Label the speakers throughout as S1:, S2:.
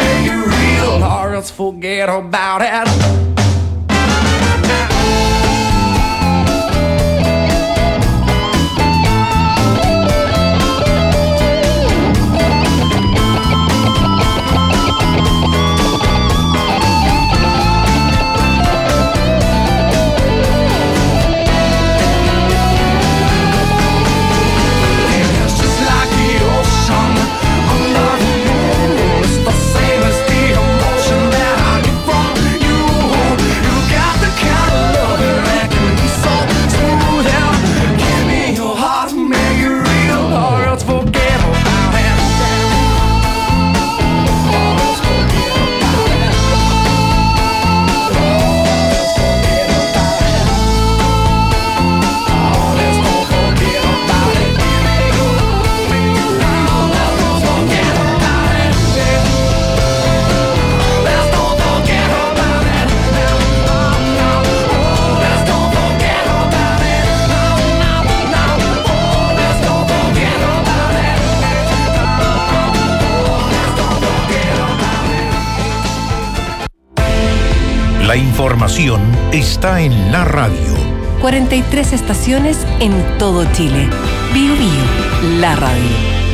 S1: make it real, or else forget about it.
S2: La información está en la radio.
S3: 43 estaciones en todo Chile. Bio Bio, la radio.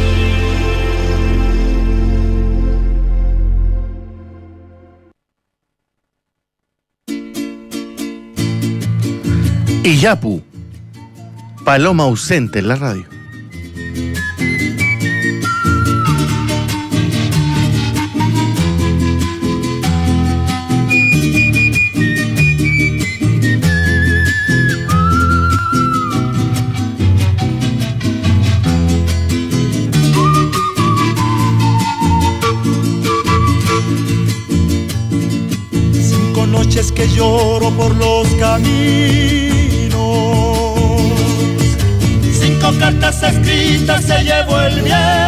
S4: Iyapu, paloma ausente en la radio.
S5: Noches que lloro por los caminos, 5 cartas escritas se llevó el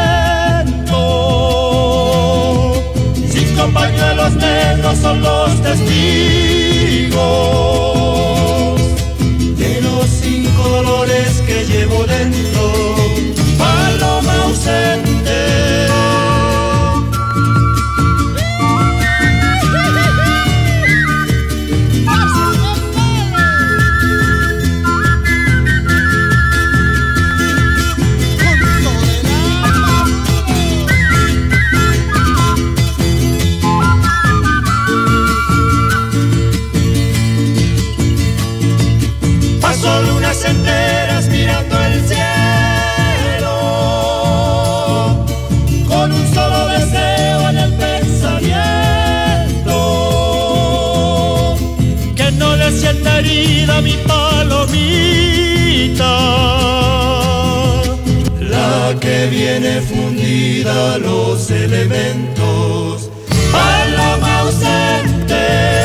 S5: viento, 5 pañuelos negros son los testigos de los 5 dolores que llevo dentro. Paloma ausente, lunas enteras mirando el cielo, con un solo deseo en el pensamiento, que no le sienta herida mi palomita, la que viene fundida a los elementos. Paloma ausente,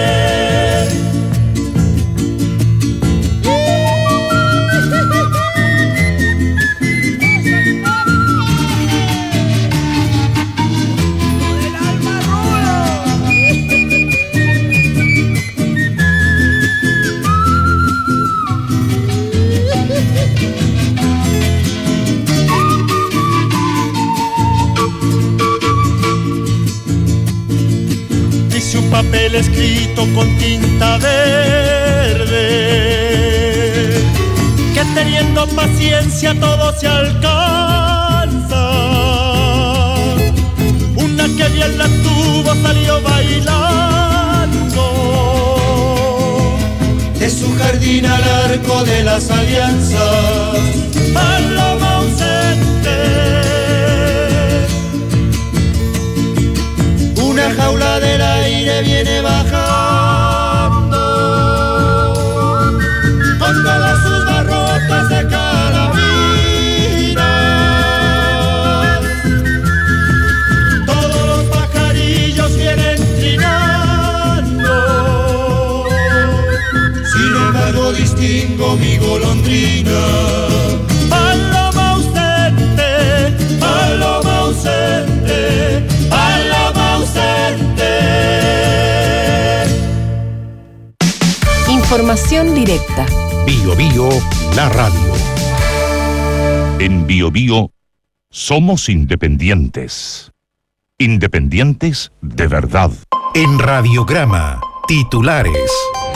S5: papel escrito con tinta verde, que teniendo paciencia todo se alcanza. Una que bien la tuvo salió bailando, de su jardín al arco de las alianzas. Paloma ausente, una jaula del aire viene bajando, con todas sus barrotes de carabinas. Todos los pajarillos vienen trinando, sin embargo distingo mi golondrina. Paloma ausente, paloma ausente, paloma ausente.
S3: Información directa.
S2: Bio Bio, la radio. En Bio Bio somos independientes. Independientes de verdad. En Radiograma, titulares.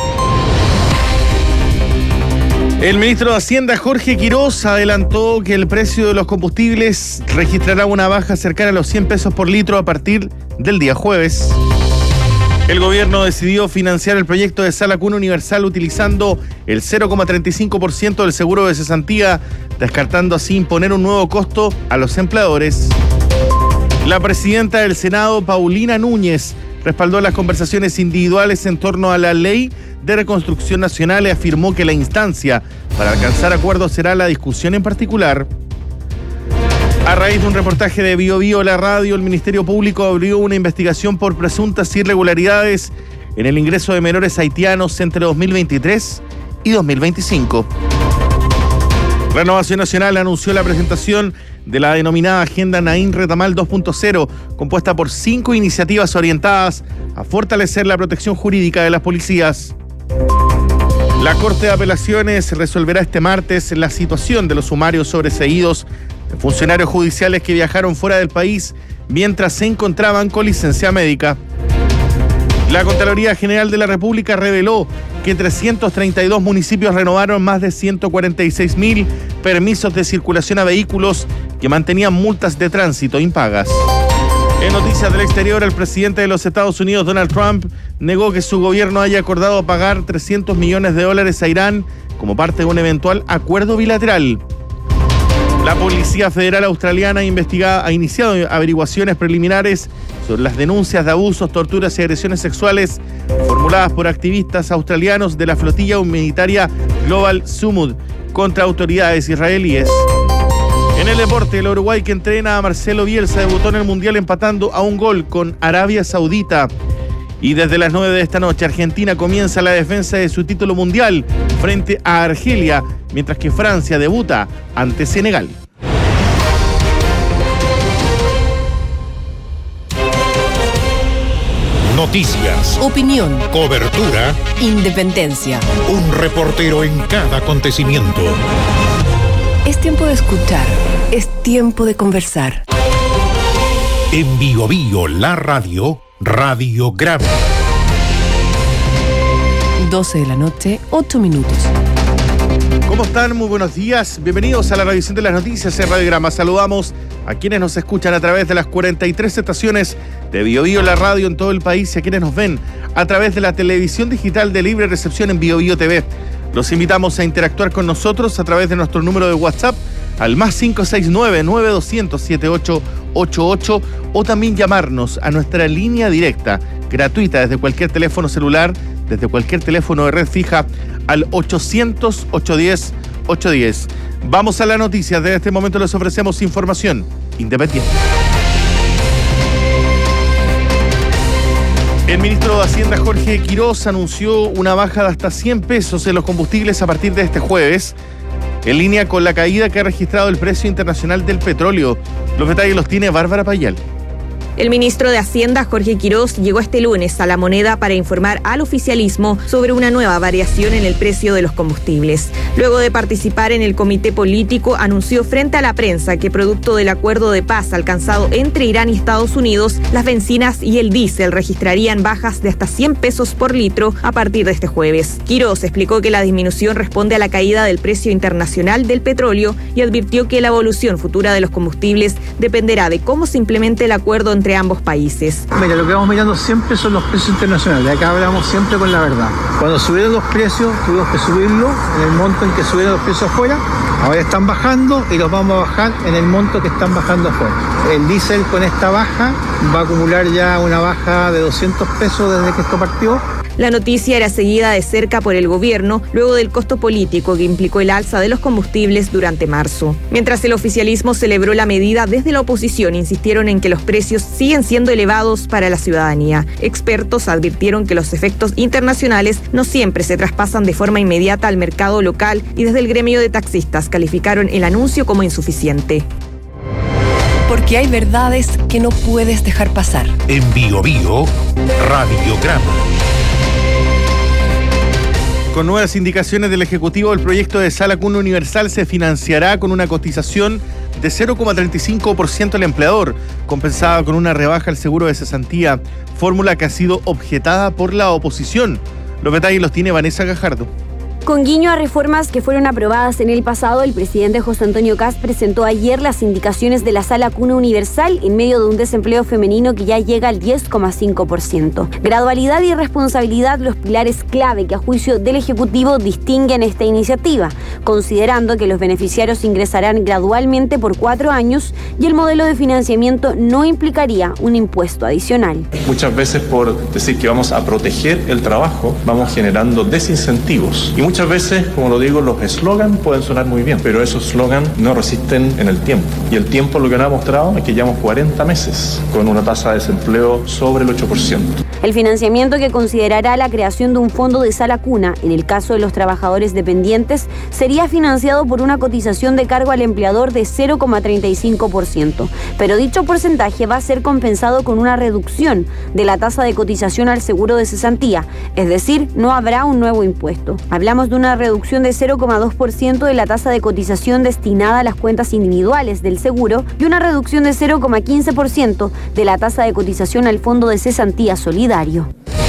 S4: El ministro de Hacienda, Jorge Quiroz, adelantó que el precio de los combustibles registrará una baja cercana a los 100 pesos por litro a partir del día jueves. El gobierno decidió financiar el proyecto de Sala Cuna Universal utilizando el 0,35% del seguro de cesantía, descartando así imponer un nuevo costo a los empleadores. La presidenta del Senado, Paulina Núñez, respaldó las conversaciones individuales en torno a la ley de reconstrucción nacional y afirmó que la instancia para alcanzar acuerdos será la discusión en particular. A raíz de un reportaje de Bio Bio, la radio, el Ministerio Público abrió una investigación por presuntas irregularidades en el ingreso de menores haitianos entre 2023 y 2025. Renovación Nacional anunció la presentación de la denominada Agenda Naín Retamal 2.0, compuesta por 5 iniciativas orientadas a fortalecer la protección jurídica de las policías. La Corte de Apelaciones resolverá este martes la situación de los sumarios sobreseídos de funcionarios judiciales que viajaron fuera del país mientras se encontraban con licencia médica. La Contraloría General de la República reveló que 332 municipios renovaron más de 146.000 permisos de circulación a vehículos que mantenían multas de tránsito impagas. En noticias del exterior, el presidente de los Estados Unidos, Donald Trump, negó que su gobierno haya acordado pagar $300 millones a Irán como parte de un eventual acuerdo bilateral. La Policía Federal Australiana ha iniciado averiguaciones preliminares sobre las denuncias de abusos, torturas y agresiones sexuales formuladas por activistas australianos de la flotilla humanitaria Global Sumud contra autoridades israelíes. En el deporte, el Uruguay que entrena a Marcelo Bielsa debutó en el Mundial empatando a un gol con Arabia Saudita. Y desde las 9 de esta noche, Argentina comienza la defensa de su título mundial frente a Argelia, mientras que Francia debuta ante Senegal.
S2: Noticias,
S3: Opinión,
S2: cobertura,
S3: independencia.
S2: un reportero en cada acontecimiento.
S3: Es tiempo de escuchar, es tiempo de conversar.
S2: En Bio Bio, la radio, Radiograma.
S3: 12 de la noche, 8 minutos.
S4: ¿Cómo están? Muy buenos días. Bienvenidos a la revisión de las noticias en Radiograma. Saludamos a quienes nos escuchan a través de las 43 estaciones de Bio Bio, la radio en todo el país, y a quienes nos ven a través de la televisión digital de libre recepción en Bio Bio TV. Los invitamos a interactuar con nosotros a través de nuestro número de WhatsApp al más 569-9200-7888 o también llamarnos a nuestra línea directa, gratuita desde cualquier teléfono celular, desde cualquier teléfono de red fija al 800-810-810. Vamos a la noticia. Desde este momento les ofrecemos información independiente. El ministro de Hacienda, Jorge Quiroz, anunció una baja de hasta 100 pesos en los combustibles a partir de este jueves, en línea con la caída que ha registrado el precio internacional del petróleo. Los detalles los tiene Bárbara Payal.
S6: El ministro de Hacienda, Jorge Quiroz, llegó este lunes a La Moneda para informar al oficialismo sobre una nueva variación en el precio de los combustibles. Luego de participar en el comité político, anunció frente a la prensa que producto del acuerdo de paz alcanzado entre Irán y Estados Unidos, las bencinas y el diésel registrarían bajas de hasta 100 pesos por litro a partir de este jueves. Quiroz explicó que la disminución responde a la caída del precio internacional del petróleo y advirtió que la evolución futura de los combustibles dependerá de cómo se implemente el acuerdo entre ambos países.
S7: Mira, lo que vamos mirando siempre son los precios internacionales. De acá hablamos siempre con la verdad. Cuando subieron los precios, tuvimos que subirlo en el monto en que subieron los precios afuera. Ahora están bajando y los vamos a bajar en el monto que están bajando afuera. El diésel con esta baja va a acumular ya una baja de 200 pesos desde que esto partió.
S6: La noticia era seguida de cerca por el gobierno luego del costo político que implicó el alza de los combustibles durante marzo. Mientras el oficialismo celebró la medida, desde la oposición insistieron en que los precios siguen siendo elevados para la ciudadanía. Expertos advirtieron que los efectos internacionales no siempre se traspasan de forma inmediata al mercado local y desde el gremio de taxistas calificaron el anuncio como insuficiente.
S3: Porque hay verdades que no puedes dejar pasar.
S2: En Bio Bio, Radiograma.
S4: Con nuevas indicaciones del Ejecutivo, el proyecto de Sala Cuna Universal se financiará con una cotización de 0,35% al empleador, compensada con una rebaja al seguro de cesantía, fórmula que ha sido objetada por la oposición. Los detalles los tiene Vanessa Gajardo.
S8: Con guiño a reformas que fueron aprobadas en el pasado, el presidente José Antonio Kast presentó ayer las indicaciones de la Sala Cuna Universal en medio de un desempleo femenino que ya llega al 10,5%. Gradualidad y responsabilidad, los pilares clave que a juicio del Ejecutivo distinguen esta iniciativa, considerando que los beneficiarios ingresarán gradualmente por 4 años y el modelo de financiamiento no implicaría un impuesto adicional.
S9: Muchas veces por decir que vamos a proteger el trabajo, vamos generando desincentivos. Y muchas veces, como lo digo, los eslogans pueden sonar muy bien, pero esos eslogans no resisten en el tiempo. Y el tiempo lo que nos ha mostrado es que llevamos 40 meses con una tasa de desempleo sobre el 8%.
S8: El financiamiento, que considerará la creación de un fondo de Sala Cuna en el caso de los trabajadores dependientes, sería financiado por una cotización de cargo al empleador de 0,35%. Pero dicho porcentaje va a ser compensado con una reducción de la tasa de cotización al seguro de cesantía, es decir, no habrá un nuevo impuesto. Hablamos de una reducción de 0,2% de la tasa de cotización destinada a las cuentas individuales del seguro y una reducción de 0,15% de la tasa de cotización al fondo de cesantía solidario.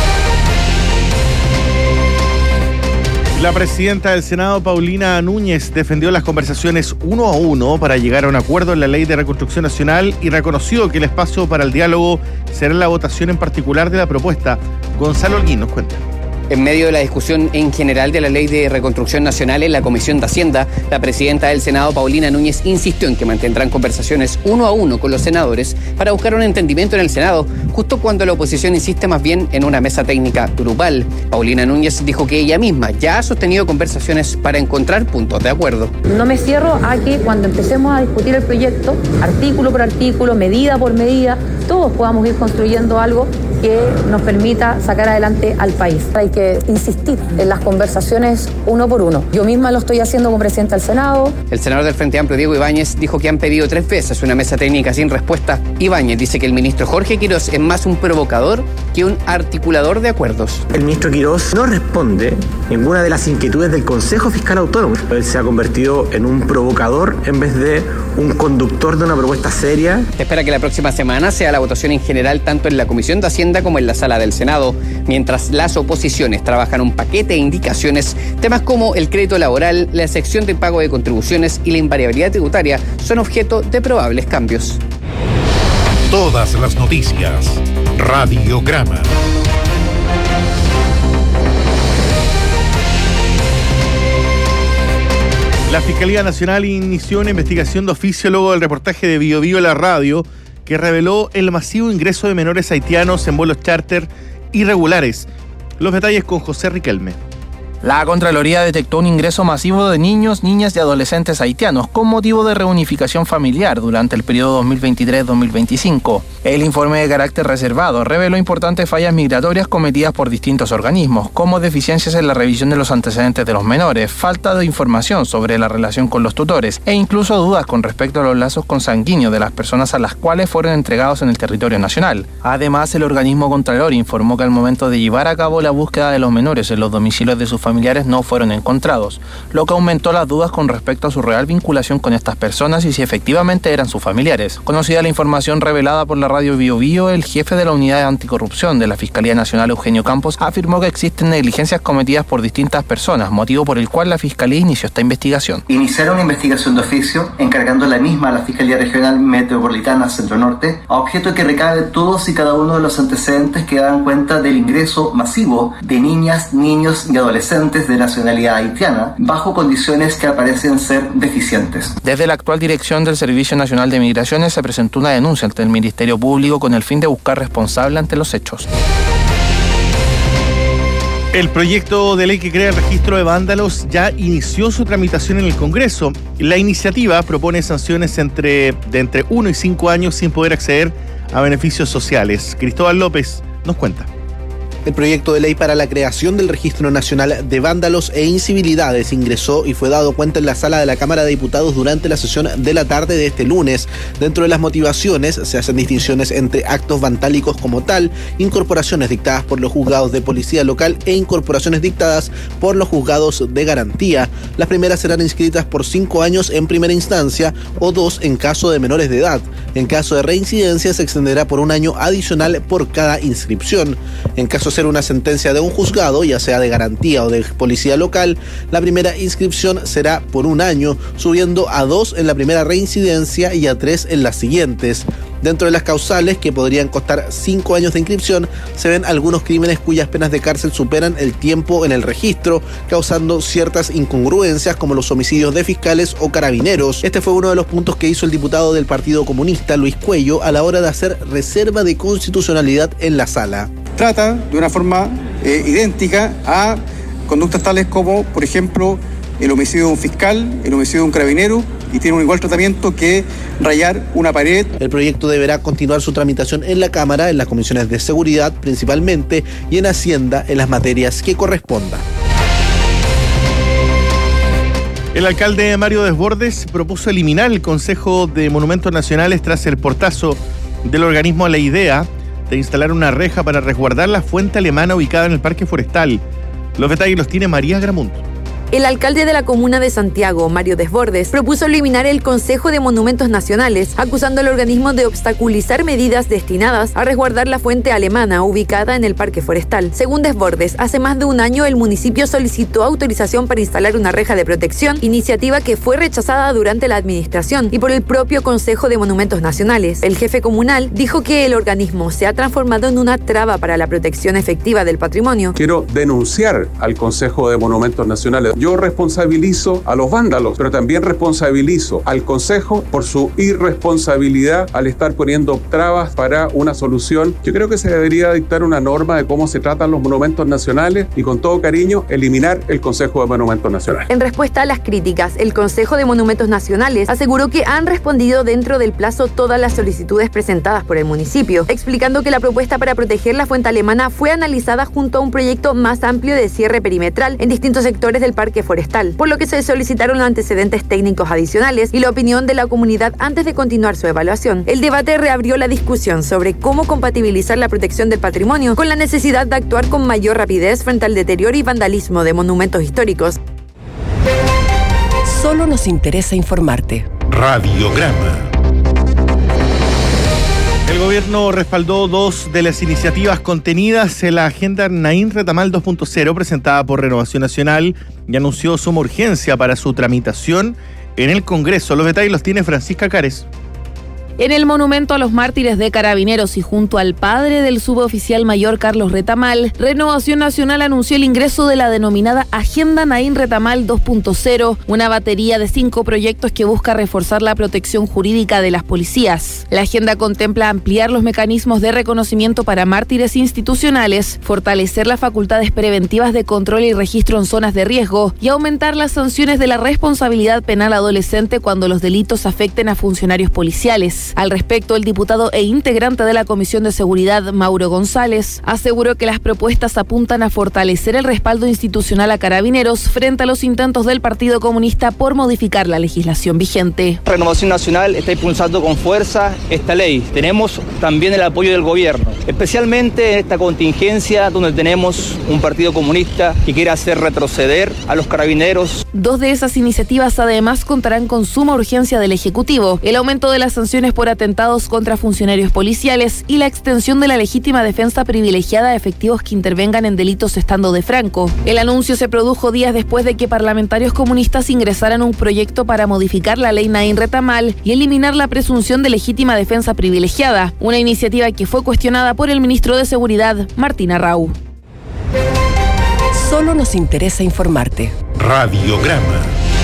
S4: La presidenta del Senado, Paulina Núñez, defendió las conversaciones 1 a 1 para llegar a un acuerdo en la Ley de Reconstrucción Nacional y reconoció que el espacio para el diálogo será la votación en particular de la propuesta. Gonzalo Holguín nos cuenta.
S10: En medio de la discusión en general de la Ley de Reconstrucción Nacional en la Comisión de Hacienda, la presidenta del Senado, Paulina Núñez, insistió en que mantendrán conversaciones 1 a 1 con los senadores para buscar un entendimiento en el Senado, justo cuando la oposición insiste más bien en una mesa técnica grupal. Paulina Núñez dijo que ella misma ya ha sostenido conversaciones para encontrar puntos de acuerdo.
S11: No me cierro a que cuando empecemos a discutir el proyecto, artículo por artículo, medida por medida, todos podamos ir construyendo algo que nos permita sacar adelante al país. Hay que insistir en las conversaciones 1 por 1. Yo misma lo estoy haciendo como presidenta del Senado.
S10: El senador del Frente Amplio, Diego Ibáñez, dijo que han pedido 3 veces una mesa técnica sin respuesta. Ibáñez dice que el ministro Jorge Quirós es más un provocador que un articulador de acuerdos.
S12: El ministro Quirós no responde ninguna de las inquietudes del Consejo Fiscal Autónomo. Él se ha convertido en un provocador en vez de un conductor de una propuesta seria.
S10: Se espera que la próxima semana sea la votación en general tanto en la Comisión de Hacienda como en la Sala del Senado, mientras las oposiciones trabajan un paquete de indicaciones. Temas como el crédito laboral, la excepción de pago de contribuciones y la invariabilidad tributaria son objeto de probables cambios.
S2: Todas las noticias. Radiograma.
S4: La Fiscalía Nacional inició una investigación de oficio luego del reportaje de Bio Bio La Radio que reveló el masivo ingreso de menores haitianos en vuelos charter irregulares. Los detalles con José Riquelme.
S13: La Contraloría detectó un ingreso masivo de niños, niñas y adolescentes haitianos con motivo de reunificación familiar durante el periodo 2023-2025. El informe de carácter reservado reveló importantes fallas migratorias cometidas por distintos organismos, como deficiencias en la revisión de los antecedentes de los menores, falta de información sobre la relación con los tutores e incluso dudas con respecto a los lazos consanguíneos de las personas a las cuales fueron entregados en el territorio nacional. Además, el organismo Contralor informó que al momento de llevar a cabo la búsqueda de los menores en los domicilios de sus familiares no fueron encontrados, lo que aumentó las dudas con respecto a su real vinculación con estas personas y si efectivamente eran sus familiares. Conocida la información revelada por la radio Bio Bio, el jefe de la Unidad de Anticorrupción de la Fiscalía Nacional, Eugenio Campos, afirmó que existen negligencias cometidas por distintas personas, motivo por el cual la Fiscalía inició esta investigación.
S14: Iniciaron una investigación de oficio, encargando la misma a la Fiscalía Regional Metropolitana Centro Norte, a objeto de que recabe todos y cada uno de los antecedentes que dan cuenta del ingreso masivo de niñas, niños y adolescentes de nacionalidad haitiana, bajo condiciones que parecen ser deficientes.
S13: Desde la actual dirección del Servicio Nacional de Migraciones se presentó una denuncia ante el Ministerio Público con el fin de buscar responsable ante los hechos.
S4: El proyecto de ley que crea el registro de vándalos ya inició su tramitación en el Congreso. La iniciativa propone sanciones de entre 1 y 5 años sin poder acceder a beneficios sociales. Cristóbal López nos cuenta.
S15: El proyecto de ley para la creación del Registro Nacional de Vándalos e Incivilidades ingresó y fue dado cuenta en la sala de la Cámara de Diputados durante la sesión de la tarde de este lunes. Dentro de las motivaciones se hacen distinciones entre actos vandálicos como tal, incorporaciones dictadas por los juzgados de policía local e incorporaciones dictadas por los juzgados de garantía. Las primeras serán inscritas por 5 años en primera instancia o 2 en caso de menores de edad. En caso de reincidencia se extenderá por 1 año adicional por cada inscripción. En caso de ser una sentencia de un juzgado, ya sea de garantía o de policía local, la primera inscripción será por 1 año, subiendo a 2 en la primera reincidencia y a 3 en las siguientes. Dentro de las causales, que podrían costar 5 años de inscripción, se ven algunos crímenes cuyas penas de cárcel superan el tiempo en el registro, causando ciertas incongruencias como los homicidios de fiscales o carabineros. Este fue uno de los puntos que hizo el diputado del Partido Comunista, Luis Cuello, a la hora de hacer reserva de constitucionalidad en la sala.
S16: Trata de una forma idéntica a conductas tales como, por ejemplo, el homicidio de un fiscal, el homicidio de un carabinero, y tiene un igual tratamiento que rayar una pared.
S15: El proyecto deberá continuar su tramitación en la Cámara, en las comisiones de seguridad principalmente, y en Hacienda en las materias que correspondan.
S4: El alcalde Mario Desbordes propuso eliminar el Consejo de Monumentos Nacionales tras el portazo del organismo a la idea de instalar una reja para resguardar la fuente alemana ubicada en el Parque Forestal. Los detalles los tiene María Gramunt.
S17: El alcalde de la comuna de Santiago, Mario Desbordes, propuso eliminar el Consejo de Monumentos Nacionales, acusando al organismo de obstaculizar medidas destinadas a resguardar la fuente alemana ubicada en el Parque Forestal. Según Desbordes, hace más de 1 año el municipio solicitó autorización para instalar una reja de protección, iniciativa que fue rechazada durante la administración y por el propio Consejo de Monumentos Nacionales. El jefe comunal dijo que el organismo se ha transformado en una traba para la protección efectiva del patrimonio.
S18: Quiero denunciar al Consejo de Monumentos Nacionales. Yo responsabilizo a los vándalos, pero también responsabilizo al Consejo por su irresponsabilidad al estar poniendo trabas para una solución. Yo creo que se debería dictar una norma de cómo se tratan los monumentos nacionales y, con todo cariño, eliminar el Consejo de Monumentos Nacionales.
S17: En respuesta a las críticas, el Consejo de Monumentos Nacionales aseguró que han respondido dentro del plazo todas las solicitudes presentadas por el municipio, explicando que la propuesta para proteger la fuente alemana fue analizada junto a un proyecto más amplio de cierre perimetral en distintos sectores del Parque Forestal, por lo que se solicitaron antecedentes técnicos adicionales y la opinión de la comunidad antes de continuar su evaluación. El debate reabrió la discusión sobre cómo compatibilizar la protección del patrimonio con la necesidad de actuar con mayor rapidez frente al deterioro y vandalismo de monumentos históricos.
S3: Solo nos interesa informarte.
S2: Radiograma.
S4: El gobierno respaldó 2 de las iniciativas contenidas en la agenda Nain Retamal 2.0 presentada por Renovación Nacional y anunció suma urgencia para su tramitación en el Congreso. Los detalles los tiene Francisca Cares.
S19: En el monumento a los mártires de Carabineros y junto al padre del suboficial mayor Carlos Retamal, Renovación Nacional anunció el ingreso de la denominada Agenda Nain Retamal 2.0, una batería de 5 proyectos que busca reforzar la protección jurídica de las policías. La agenda contempla ampliar los mecanismos de reconocimiento para mártires institucionales, fortalecer las facultades preventivas de control y registro en zonas de riesgo y aumentar las sanciones de la responsabilidad penal adolescente cuando los delitos afecten a funcionarios policiales. Al respecto, el diputado e integrante de la Comisión de Seguridad, Mauro González, aseguró que las propuestas apuntan a fortalecer el respaldo institucional a Carabineros frente a los intentos del Partido Comunista por modificar la legislación vigente.
S20: Renovación Nacional está impulsando con fuerza esta ley. Tenemos también el apoyo del gobierno, especialmente en esta contingencia donde tenemos un Partido Comunista que quiere hacer retroceder a los carabineros.
S19: 2 de esas iniciativas además contarán con suma urgencia del Ejecutivo: el aumento de las sanciones por atentados contra funcionarios policiales y la extensión de la legítima defensa privilegiada a efectivos que intervengan en delitos estando de franco. El anuncio se produjo días después de que parlamentarios comunistas ingresaran un proyecto para modificar la ley Nain Retamal y eliminar la presunción de legítima defensa privilegiada, una iniciativa que fue cuestionada por el ministro de Seguridad, Martín Arrau.
S3: Solo nos interesa informarte.
S2: Radiograma.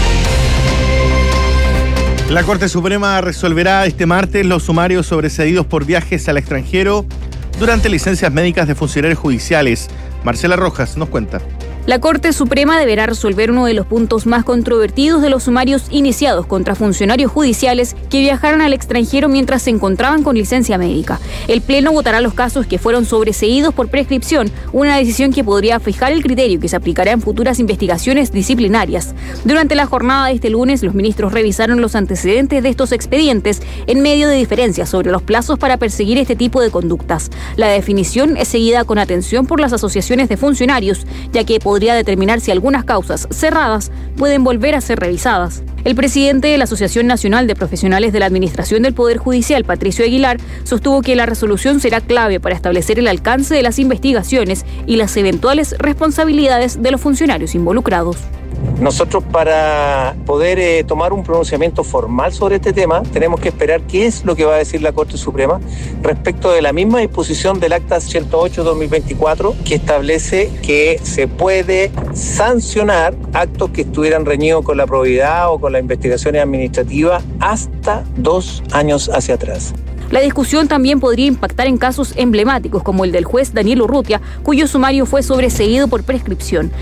S4: La Corte Suprema resolverá este martes los sumarios sobreseídos por viajes al extranjero durante licencias médicas de funcionarios judiciales. Marcela Rojas nos cuenta.
S21: La Corte Suprema deberá resolver uno de los puntos más controvertidos de los sumarios iniciados contra funcionarios judiciales que viajaron al extranjero mientras se encontraban con licencia médica. El Pleno votará los casos que fueron sobreseídos por prescripción, una decisión que podría fijar el criterio que se aplicará en futuras investigaciones disciplinarias. Durante la jornada de este lunes, los ministros revisaron los antecedentes de estos expedientes en medio de diferencias sobre los plazos para perseguir este tipo de conductas. La definición es seguida con atención por las asociaciones de funcionarios, ya que podría determinar si algunas causas cerradas pueden volver a ser revisadas. El presidente de la Asociación Nacional de Profesionales de la Administración del Poder Judicial, Patricio Aguilar, sostuvo que la resolución será clave para establecer el alcance de las investigaciones y las eventuales responsabilidades de los funcionarios involucrados.
S22: Nosotros, para poder tomar un pronunciamiento formal sobre este tema, tenemos que esperar qué es lo que va a decir la Corte Suprema respecto de la misma disposición del Acta 108/2024, que establece que se puede sancionar actos que estuvieran reñidos con la probidad o con las investigaciones administrativas hasta 2 años hacia atrás.
S21: La discusión también podría impactar en casos emblemáticos como el del juez Daniel Urrutia, cuyo sumario fue sobreseído por prescripción.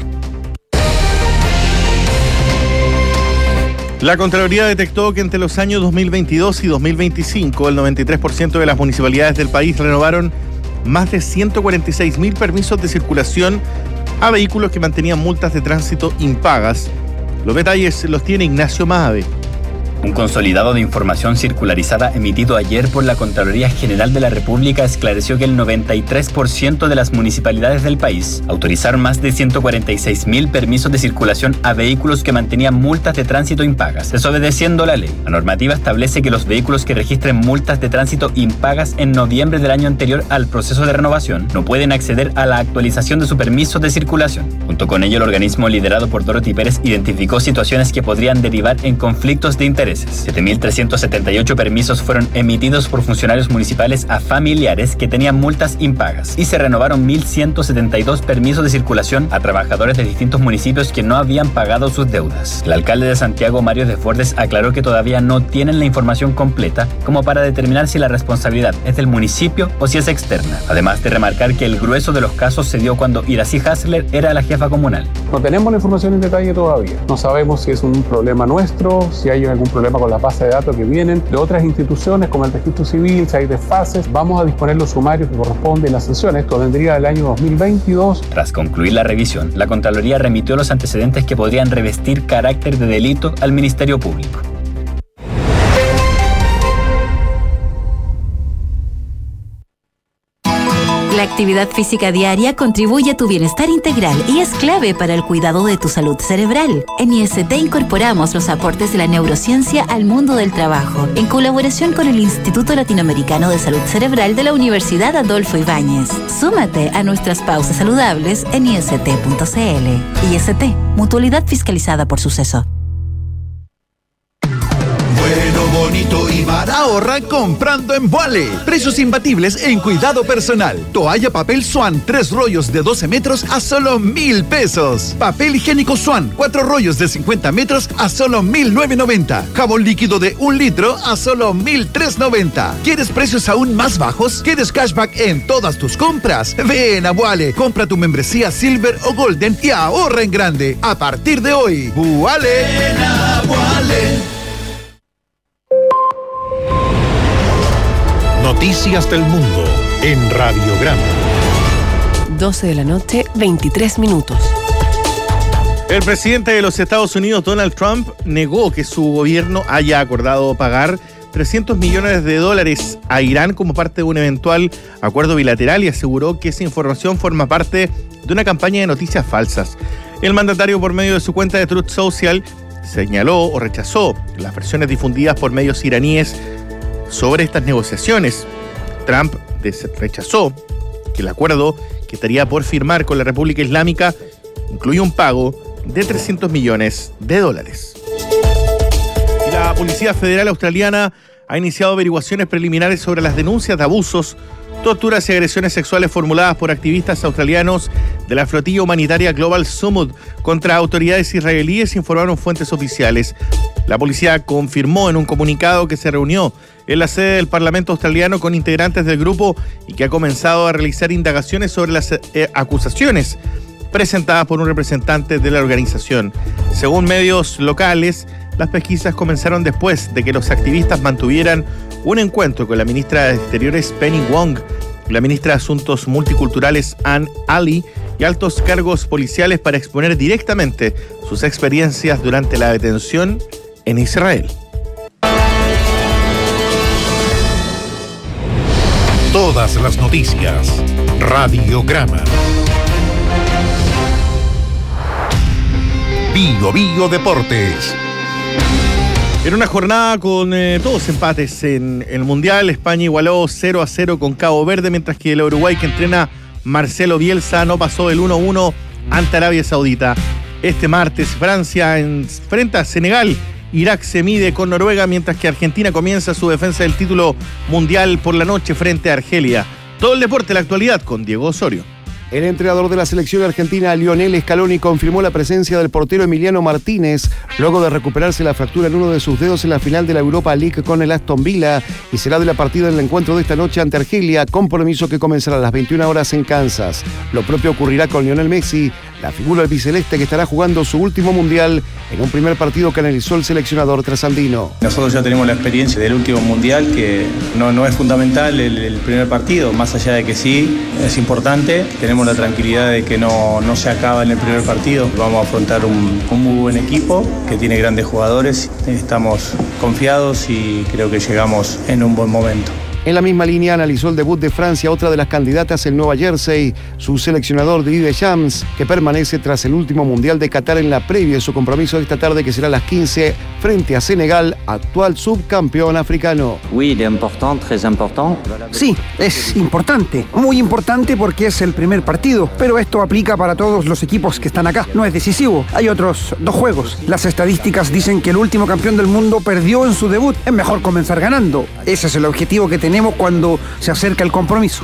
S4: La Contraloría detectó que entre los años 2022 y 2025, el 93% de las municipalidades del país renovaron más de 146.000 permisos de circulación a vehículos que mantenían multas de tránsito impagas. Los detalles los tiene Ignacio Mahave.
S23: Un consolidado de información circularizada emitido ayer por la Contraloría General de la República esclareció que el 93% de las municipalidades del país autorizaron más de 146.000 permisos de circulación a vehículos que mantenían multas de tránsito impagas, desobedeciendo la ley. La normativa establece que los vehículos que registren multas de tránsito impagas en noviembre del año anterior al proceso de renovación no pueden acceder a la actualización de su permiso de circulación. Junto con ello, el organismo liderado por Dorothy Pérez identificó situaciones que podrían derivar en conflictos de interés. 7.378 permisos fueron emitidos por funcionarios municipales a familiares que tenían multas impagas y se renovaron 1.172 permisos de circulación a trabajadores de distintos municipios que no habían pagado sus deudas. El alcalde de Santiago, Mario Desbordes, aclaró que todavía no tienen la información completa como para determinar si la responsabilidad es del municipio o si es externa, además de remarcar que el grueso de los casos se dio cuando Iracy Hassler era la jefa comunal.
S18: No tenemos la información en detalle todavía. No sabemos si es un problema nuestro, si hay algún problema con las bases de datos que vienen de otras instituciones como el registro civil, si hay desfases. Vamos a disponer los sumarios que corresponden y las sanciones. Esto vendría del año 2022.
S23: Tras concluir la revisión, la Contraloría remitió los antecedentes que podrían revestir carácter de delito al Ministerio Público.
S24: La actividad física diaria contribuye a tu bienestar integral y es clave para el cuidado de tu salud cerebral. En IST incorporamos los aportes de la neurociencia al mundo del trabajo, en colaboración con el Instituto Latinoamericano de Salud Cerebral de la Universidad Adolfo Ibáñez. Súmate a nuestras pausas saludables en ist.cl. IST, mutualidad fiscalizada por Suceso.
S25: Bueno, bonito y barato. Ahorra comprando en Vuale. Precios imbatibles en cuidado personal. Toalla papel Swan, 3 rollos de 12 metros a solo 1,000 pesos. Papel higiénico Swan, 4 rollos de 50 metros a solo 1,990. Jabón líquido de 1 litro a solo 1,390. ¿Quieres precios aún más bajos? ¿Quieres cashback en todas tus compras? Ven a Vuale. Compra tu membresía Silver o Golden y ahorra en grande. A partir de hoy, Vuale. Ven a Vuale.
S2: Noticias del Mundo en Radiograma.
S3: 12 de la noche, 23 minutos.
S4: El presidente de los Estados Unidos, Donald Trump, negó que su gobierno haya acordado pagar $300 millones a Irán como parte de un eventual acuerdo bilateral y aseguró que esa información forma parte de una campaña de noticias falsas. El mandatario, por medio de su cuenta de Truth Social, señaló o rechazó las versiones difundidas por medios iraníes sobre estas negociaciones. Trump rechazó que el acuerdo que estaría por firmar con la República Islámica incluye un pago de $300 millones. Y la Policía Federal Australiana ha iniciado averiguaciones preliminares sobre las denuncias de abusos, torturas y agresiones sexuales formuladas por activistas australianos de la flotilla humanitaria Global Summit contra autoridades israelíes, informaron fuentes oficiales. La policía confirmó en un comunicado que se reunió en la sede del Parlamento australiano con integrantes del grupo y que ha comenzado a realizar indagaciones sobre las acusaciones. presentadas por un representante de la organización. Según medios locales, las pesquisas comenzaron después de que los activistas mantuvieran un encuentro con la ministra de Exteriores Penny Wong, la ministra de Asuntos Multiculturales Ann Ali y altos cargos policiales para exponer directamente sus experiencias durante la detención en Israel.
S2: Todas las noticias. Radiograma. Bio Bio Deportes.
S4: En una jornada con todos empates en el Mundial, España igualó 0-0 con Cabo Verde, mientras que el Uruguay que entrena Marcelo Bielsa no pasó del 1-1 ante Arabia Saudita. Este martes Francia enfrenta a Senegal, Irak se mide con Noruega, mientras que Argentina comienza su defensa del título mundial por la noche frente a Argelia. Todo el deporte, la actualidad con Diego Osorio.
S1: El entrenador de la selección argentina, Lionel Scaloni, confirmó la presencia del portero Emiliano Martínez luego de recuperarse la fractura en uno de sus dedos en la final de la Europa League con el Aston Villa, y será de la partida en el encuentro de esta noche ante Argelia, compromiso que comenzará a las 21 horas en Kansas. Lo propio ocurrirá con Lionel Messi, la figura albiceleste que estará jugando su último mundial en un primer partido que analizó el seleccionador trasandino.
S5: Nosotros ya tenemos la experiencia del último mundial, que no es fundamental el primer partido, más allá de que sí es importante. Tenemos la tranquilidad de que no se acaba en el primer partido. Vamos a afrontar un muy buen equipo que tiene grandes jugadores. Estamos confiados y creo que llegamos en un buen momento.
S1: En la misma línea analizó el debut de Francia, otra de las candidatas, el Nueva Jersey, su seleccionador Didier Deschamps, que permanece tras el último Mundial de Qatar en la previa de su compromiso de esta tarde, que será a las 15 frente a Senegal, actual subcampeón africano.
S6: Sí, es importante, muy importante porque es el primer partido, pero esto aplica para todos los equipos que están acá. No es decisivo, hay otros 2 juegos. Las estadísticas dicen que el último campeón del mundo perdió en su debut. Es mejor comenzar ganando. Ese es el objetivo que tenemos cuando se acerca el compromiso.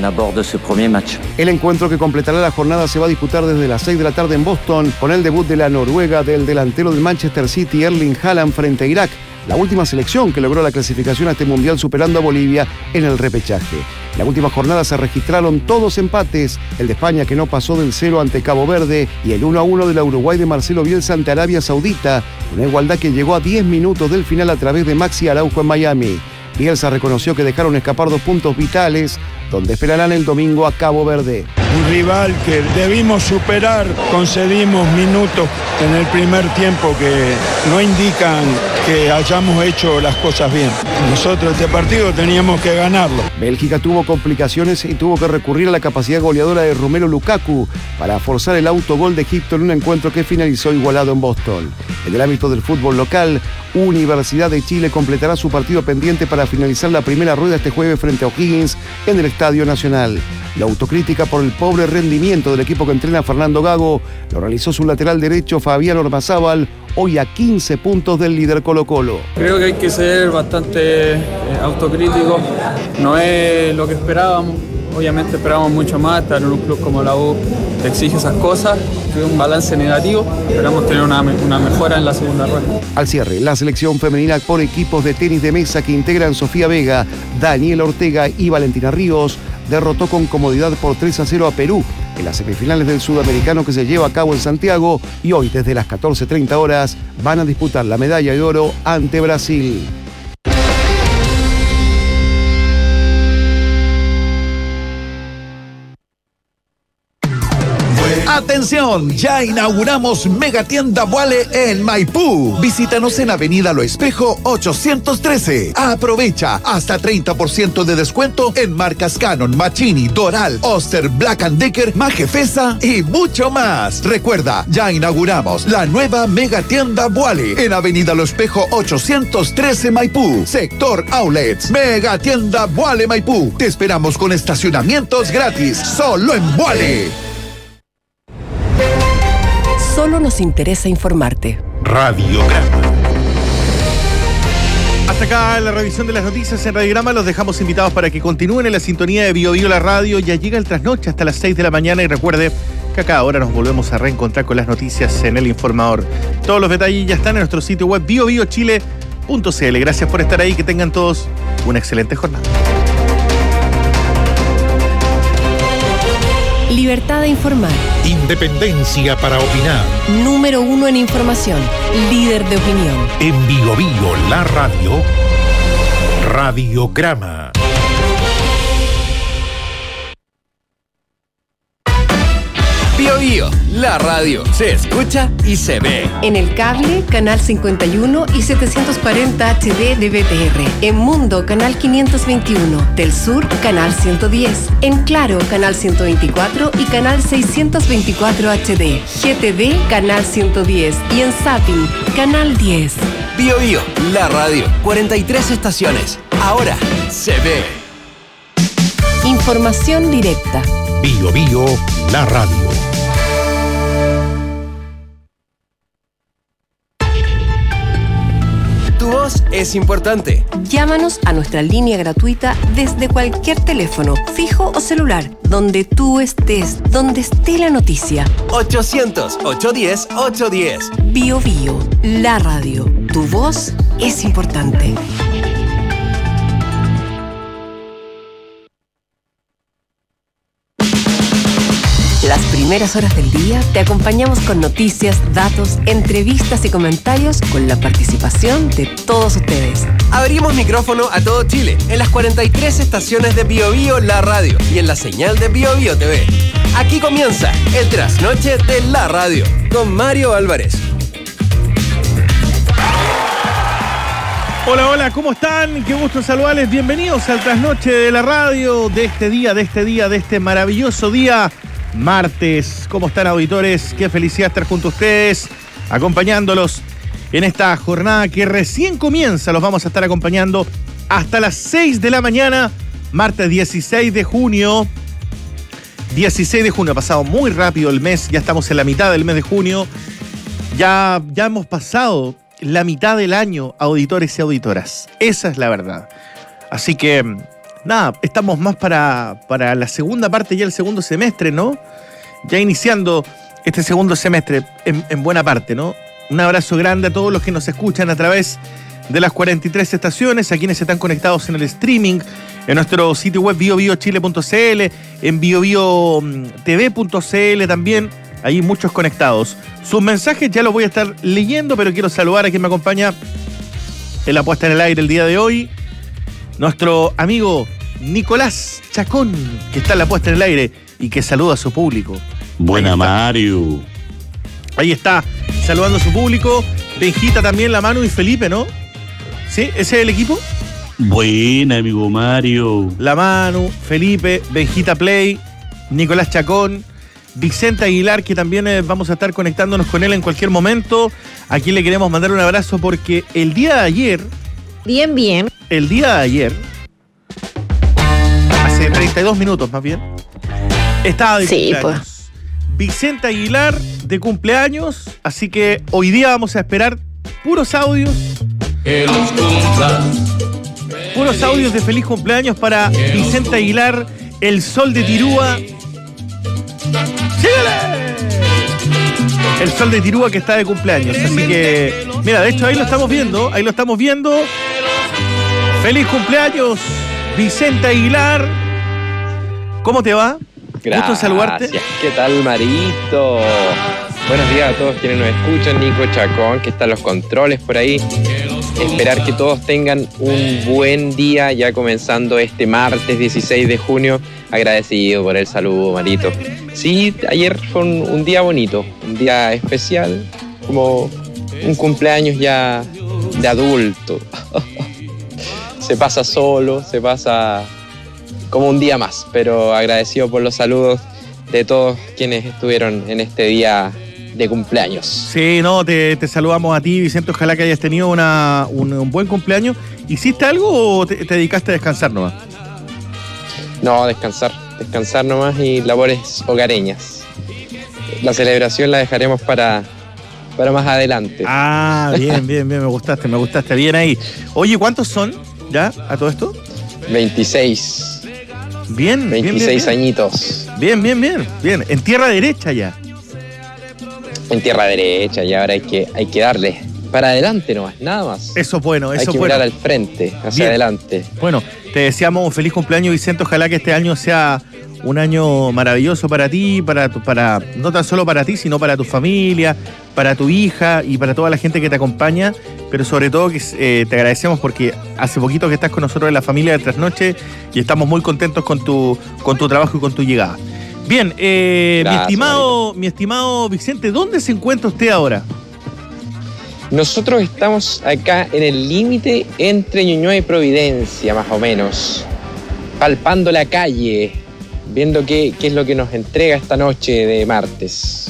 S1: El encuentro que completará la jornada se va a disputar desde las 6 de la tarde en Boston, con el debut de la Noruega del delantero del Manchester City, Erling Haaland, frente a Irak, la última selección que logró la clasificación a este mundial superando a Bolivia en el repechaje. En la última jornada se registraron todos empates, el de España que no pasó del 0 ante Cabo Verde y el 1-1 de la Uruguay de Marcelo Bielsa ante Arabia Saudita, una igualdad que llegó a 10 minutos del final a través de Maxi Araujo en Miami. Bielsa reconoció que dejaron escapar 2 puntos vitales, donde esperarán el domingo a Cabo Verde.
S7: Un rival que debimos superar, concedimos minutos en el primer tiempo que no indican que hayamos hecho las cosas bien. Nosotros este partido teníamos que ganarlo.
S1: Bélgica tuvo complicaciones y tuvo que recurrir a la capacidad goleadora de Romelu Lukaku para forzar el autogol de Egipto en un encuentro que finalizó igualado en Boston. En el ámbito del fútbol local, Universidad de Chile completará su partido pendiente para finalizar la primera rueda este jueves frente a O'Higgins en el Estadio Nacional. La autocrítica por el pobre rendimiento del equipo que entrena Fernando Gago lo realizó su lateral derecho Fabián Ormazábal, hoy a 15 puntos del líder Colo-Colo.
S9: Creo que hay que ser bastante autocrítico, no es lo que esperábamos. Obviamente esperábamos mucho más, estar en un club como la U te exige esas cosas, que un balance negativo, esperamos tener una mejora en la segunda rueda.
S1: Al cierre, la selección femenina por equipos de tenis de mesa que integran Sofía Vega, Daniela Ortega y Valentina Ríos derrotó con comodidad por 3-0 a Perú en las semifinales del Sudamericano que se lleva a cabo en Santiago, y hoy desde las 14:30 horas van a disputar la medalla de oro ante Brasil.
S25: ¡Atención! Ya inauguramos Megatienda Vuale en Maipú. Visítanos en Avenida Lo Espejo 813. Aprovecha hasta 30% de descuento en marcas Canon, Machini, Doral, Oster, Black & Decker, Majefesa y mucho más. Recuerda, ya inauguramos la nueva Megatienda Vuale en Avenida Lo Espejo 813 Maipú. Sector Outlets. Megatienda Vuale Maipú. Te esperamos con estacionamientos gratis. Solo en Vuale.
S26: Solo nos interesa informarte.
S2: Radiograma.
S4: Hasta acá la revisión de las noticias en Radiograma. Los dejamos invitados para que continúen en la sintonía de Bio Bio la radio. Ya llega el trasnoche hasta las 6 de la mañana y recuerde que a cada hora nos volvemos a reencontrar con las noticias en El Informador. Todos los detalles ya están en nuestro sitio web biobiochile.cl. Gracias por estar ahí, que tengan todos una excelente jornada.
S26: Libertad de informar.
S2: Independencia para opinar.
S26: Número 1 en información. Líder de opinión.
S2: En Bio Bio, la radio. Radiograma.
S8: Bio Bio, la radio. Se escucha y se ve.
S26: En el cable, canal 51 y 740 HD de BTR. En Mundo, canal 521. Del Sur, canal 110. En Claro, canal 124 y canal 624 HD. GTV, canal 110. Y en Zapping, canal 10.
S8: Bio Bio, la radio. 43 estaciones. Ahora se ve.
S26: Información directa.
S2: Bio Bio, la radio.
S8: Tu voz es importante.
S26: Llámanos a nuestra línea gratuita desde cualquier teléfono, fijo o celular, donde tú estés, donde esté la noticia.
S8: 800-810-810.
S26: Bio Bio, la radio. Tu voz es importante. Las primeras horas del día te acompañamos con noticias, datos, entrevistas y comentarios con la participación de todos ustedes.
S8: Abrimos micrófono a todo Chile en las 43 estaciones de Bio Bio, la radio y en la señal de Bio Bio TV. Aquí comienza el trasnoche de la radio con Mario Álvarez.
S4: Hola, hola, ¿cómo están? Qué gusto saludarles. Bienvenidos al trasnoche de la radio de este maravilloso día. Martes, ¿cómo están, auditores? Qué felicidad estar junto a ustedes, acompañándolos en esta jornada que recién comienza. Los vamos a estar acompañando hasta las 6 de la mañana, martes 16 de junio. 16 de junio, ha pasado muy rápido el mes, ya estamos en la mitad del mes de junio. Ya hemos pasado la mitad del año, auditores y auditoras. Esa es la verdad. Así que nada, estamos más para la segunda parte, ya el segundo semestre, ¿no? Ya iniciando este segundo semestre en buena parte, ¿no? Un abrazo grande a todos los que nos escuchan a través de las 43 estaciones, a quienes están conectados en el streaming, en nuestro sitio web biobiochile.cl, en biobiotv.cl también, hay muchos conectados. Sus mensajes ya los voy a estar leyendo, pero quiero saludar a quien me acompaña en la puesta en el aire el día de hoy. Nuestro amigo Nicolás Chacón, que está en la puesta en el aire y que saluda a su público.
S10: Buena, Mario.
S4: Ahí está, saludando a su público. Benjita también, la Manu y Felipe, ¿no? ¿Sí? ¿Ese es el equipo?
S10: Buena, amigo Mario.
S4: La Manu, Felipe, Benjita Play, Nicolás Chacón, Vicente Aguilar, que también vamos a estar conectándonos con él en cualquier momento. Aquí le queremos mandar un abrazo porque el día de ayer...
S11: Bien.
S4: El día de ayer, hace 32 minutos más bien, estaba de cumpleaños. Pues. Vicente Aguilar de cumpleaños, así que hoy día vamos a esperar puros audios. Puros audios de feliz cumpleaños para Vicente Aguilar, el Sol de Tirúa. ¡Síguele! El Sol de Tirúa, que está de cumpleaños. Así que, mira, de hecho ahí lo estamos viendo. ¡Feliz cumpleaños, Vicente Aguilar! ¿Cómo te va?
S12: Gracias.
S4: Gusto saludarte.
S12: ¿Qué tal, Marito? Buenos días a todos quienes nos escuchan. Nico Chacón, que está en los controles por ahí. Esperar que todos tengan un buen día, ya comenzando este martes 16 de junio. Agradecido por el saludo, Marito. Sí, ayer fue un día bonito, un día especial, como un cumpleaños ya de adulto. Se pasa solo, se pasa como un día más, pero agradecido por los saludos de todos quienes estuvieron en este día de cumpleaños.
S4: Sí, no, te saludamos a ti, Vicente, ojalá que hayas tenido un buen cumpleaños. ¿Hiciste algo o te dedicaste a descansar nomás?
S12: No, descansar nomás y labores hogareñas. La celebración la dejaremos para más adelante.
S4: Ah, bien, me gustaste, bien ahí. Oye, ¿cuántos son ya a todo esto?
S12: 26.
S4: Bien,
S12: 26
S4: bien.
S12: Añitos.
S4: Bien. En tierra derecha ya.
S12: En tierra derecha, y ahora hay que darle para adelante nomás, nada más.
S4: Eso es bueno,
S12: Hay que mirar al frente, hacia adelante.
S4: Bueno, te deseamos un feliz cumpleaños, Vicente. Ojalá que este año sea un año maravilloso para ti, para no tan solo para ti, sino para tu familia, para tu hija y para toda la gente que te acompaña, pero sobre todo que te agradecemos porque hace poquito que estás con nosotros en la familia de Trasnoche y estamos muy contentos con tu trabajo y con tu llegada. Bien, gracias, mi estimado Vicente, ¿dónde se encuentra usted ahora?
S12: Nosotros estamos acá en el límite entre Ñuñoa y Providencia, más o menos, palpando la calle, viendo qué es lo que nos entrega esta noche de martes.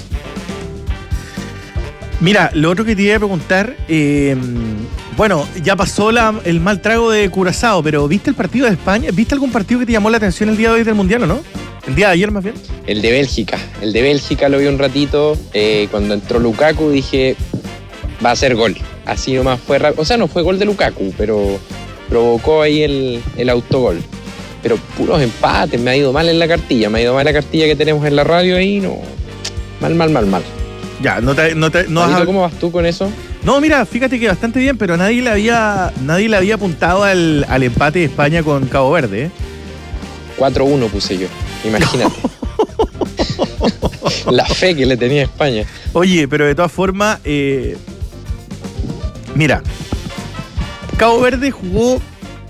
S4: Mira, lo otro que te iba a preguntar, bueno, ya pasó el mal trago de Curazao, pero ¿viste el partido de España? ¿Viste algún partido que te llamó la atención el día de hoy del Mundial o no? ¿El día de ayer más bien?
S12: El de Bélgica lo vi un ratito, cuando entró Lukaku dije, va a ser gol. Así nomás fue rápido, o sea, no fue gol de Lukaku, pero provocó ahí el autogol. Pero puros empates, me ha ido mal en la cartilla, que tenemos en la radio ahí, no. Mal.
S4: Ya,
S12: ¿Cómo vas tú con eso?
S4: No, mira, fíjate que bastante bien, pero nadie le había apuntado al empate de España con Cabo Verde, ¿eh?
S12: 4-1 puse yo, imagínate. La fe que le tenía a España.
S4: Oye, pero de todas formas, mira, Cabo Verde jugó,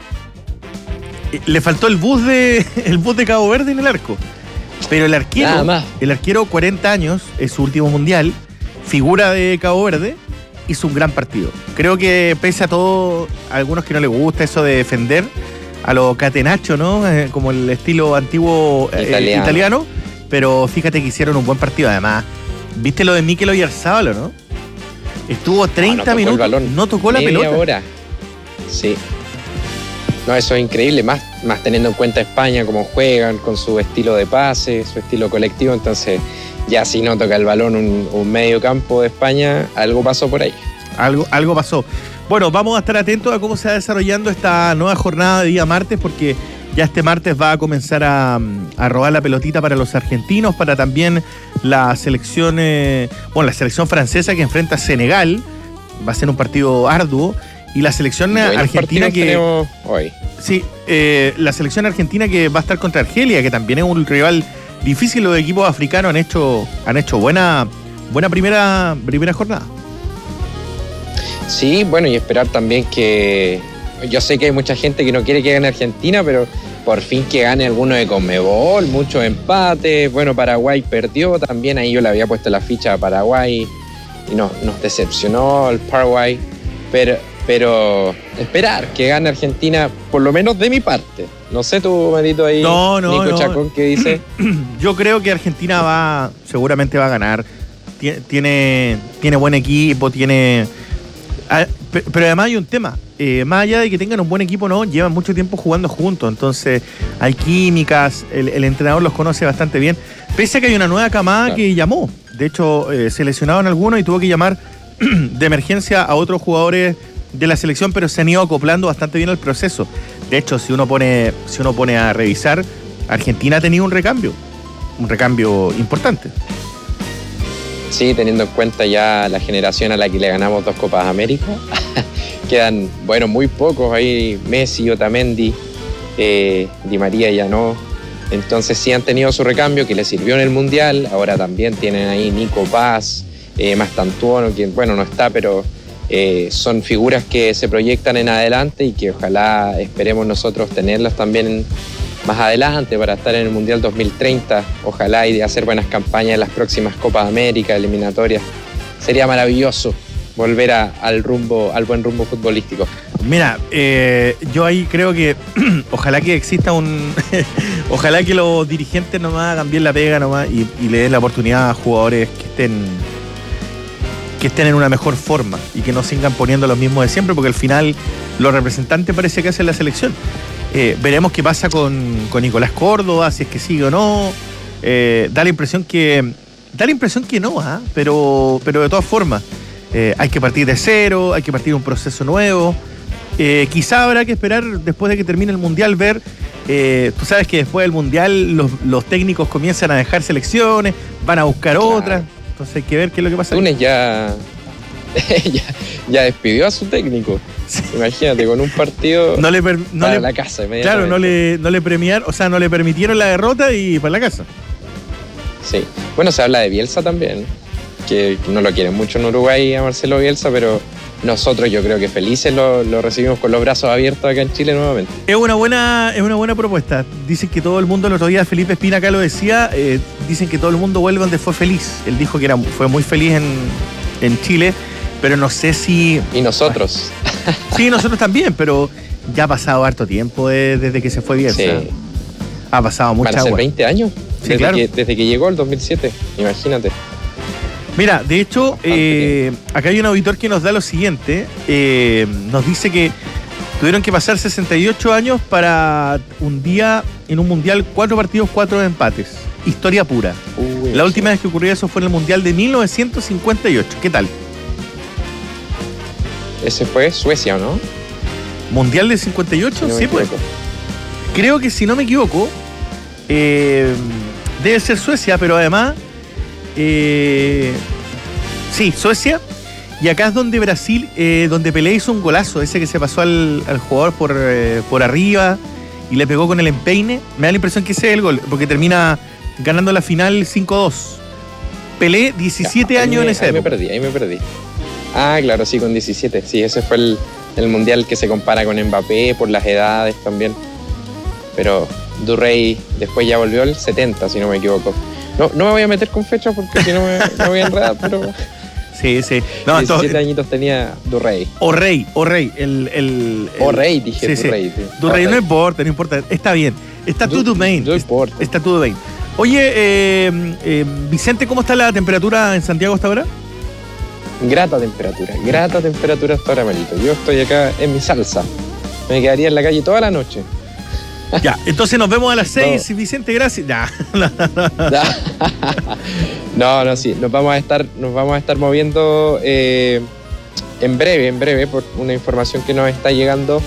S4: le faltó el bus de Cabo Verde en el arco. Pero el arquero, 40 años, es su último mundial, figura de Cabo Verde, hizo un gran partido. Creo que pese a todo, a algunos que no les gusta eso de defender, a lo catenaccio, ¿no? Como el estilo antiguo italiano, pero fíjate que hicieron un buen partido. Además, ¿viste lo de Mikel Oyarzabal, no? Estuvo 30 minutos, no tocó la pelota.
S12: Media hora. Sí. No, eso es increíble, más teniendo en cuenta España, cómo juegan, con su estilo de pase, su estilo colectivo. Entonces, ya si no toca el balón un medio campo de España, algo pasó por ahí.
S4: Algo pasó. Bueno, vamos a estar atentos a cómo se va desarrollando esta nueva jornada de día martes, porque ya este martes va a comenzar a robar la pelotita para los argentinos, para también la selección, la selección francesa que enfrenta a Senegal. Va a ser un partido arduo. Y la selección argentina que hoy. Sí, la selección argentina que va a estar contra Argelia, que también es un rival difícil. Los equipos africanos han hecho buena primera jornada.
S12: Sí, bueno, y esperar también que... Yo sé que hay mucha gente que no quiere que gane Argentina, pero por fin que gane alguno de Conmebol, muchos empates. Bueno, Paraguay perdió también, ahí yo le había puesto la ficha a Paraguay y nos decepcionó el Paraguay. Pero esperar que gane Argentina, por lo menos de mi parte. No sé tú, Marito, ahí, Nico Chacón, ¿qué dice?
S4: Yo creo que Argentina seguramente va a ganar. Tiene buen equipo, pero además hay un tema. Más allá de que tengan un buen equipo, no, llevan mucho tiempo jugando juntos. Entonces hay químicas, el entrenador los conoce bastante bien. Pese a que hay una nueva camada que llamó. De hecho, se lesionaron algunos y tuvo que llamar de emergencia a otros jugadores de la selección, pero se han ido acoplando bastante bien al proceso. De hecho, si uno pone a revisar, Argentina ha tenido un recambio importante.
S12: Sí, teniendo en cuenta ya la generación a la que le ganamos 2 Copas América. Quedan, muy pocos ahí, Messi, Otamendi, Di María ya no. Entonces sí han tenido su recambio que les sirvió en el Mundial. Ahora también tienen ahí Nico Paz, Mastantuono, quien no está, pero son figuras que se proyectan en adelante y que ojalá esperemos nosotros tenerlas también más adelante para estar en el Mundial 2030, ojalá, y de hacer buenas campañas en las próximas Copas América, eliminatorias. Sería maravilloso volver al buen rumbo futbolístico.
S4: Mira, yo ahí creo que ojalá que exista ojalá que los dirigentes nomás hagan bien la pega nomás y le den la oportunidad a jugadores que estén en una mejor forma y que no sigan poniendo los mismos de siempre, porque al final los representantes parece que hacen la selección. Veremos qué pasa con Nicolás Córdoba, si es que sigue o no. Da la impresión que no, pero de todas formas hay que partir de cero, hay que partir un proceso nuevo. Quizá habrá que esperar después de que termine el Mundial, ver, tú sabes que después del Mundial los técnicos comienzan a dejar selecciones, van a buscar otras, entonces hay que ver qué es lo que pasa.
S12: Túnez ya ya despidió a su técnico. Sí. Imagínate, con un partido para la casa.
S4: Claro, no le premiaron, o sea, no le permitieron la derrota y para la casa.
S12: Sí. Bueno, se habla de Bielsa también, que no lo quieren mucho en Uruguay a Marcelo Bielsa, pero nosotros yo creo que felices lo recibimos con los brazos abiertos acá en Chile nuevamente.
S4: Es una buena propuesta. Dicen que todo el mundo, el otro día Felipe Espina acá lo decía, dicen que todo el mundo vuelve donde fue feliz. Él dijo que fue muy feliz en Chile, pero no sé si...
S12: Y nosotros.
S4: Sí, nosotros también, pero ya ha pasado harto tiempo desde que se fue Bielsa. Sí. Ha pasado mucha agua.
S12: ¿Van a ser 20 años?
S4: Sí, claro.
S12: Desde que llegó el 2007, imagínate.
S4: Mira, de hecho, acá hay un auditor que nos da lo siguiente. Nos dice que tuvieron que pasar 68 años para un día en un mundial, 4 partidos, 4 empates. Historia pura. La última vez que ocurrió eso fue en el mundial de 1958. ¿Qué tal?
S12: Ese fue Suecia, ¿o no?
S4: ¿Mundial de 58? Si no sí, pues. Creo que si no me equivoco, debe ser Suecia, pero además... sí, Suecia. Y acá es donde Brasil, donde Pelé hizo un golazo, ese que se pasó al jugador por arriba y le pegó con el empeine. Me da la impresión que ese es el gol, porque termina ganando la final 5-2. Pelé, 17 años en esa época.
S12: Ahí me perdí. Ah, claro, sí, con 17. Sí, ese fue el mundial que se compara con Mbappé por las edades también. Pero Durrey después ya volvió el 70, si no me equivoco. No me voy a meter con fechas porque si no me voy a enredar, pero...
S4: Sí.
S12: No, 17 añitos tenía Durrey.
S4: Orrey.
S12: Orrey, dije.
S4: Sí, Durrey. Sí. Durrey, no importa. Está bien. Está todo bien.
S12: No importa.
S4: Está todo bien. Oye, Vicente, ¿cómo está la temperatura en Santiago hasta ahora?
S12: Grata temperatura hasta ahora, Marito. Yo estoy acá en mi salsa. Me quedaría en la calle toda la noche.
S4: Ya, entonces nos vemos a las 6, Vicente, gracias. Ya.
S12: No, sí, nos vamos a estar moviendo en breve por una información que nos está llegando.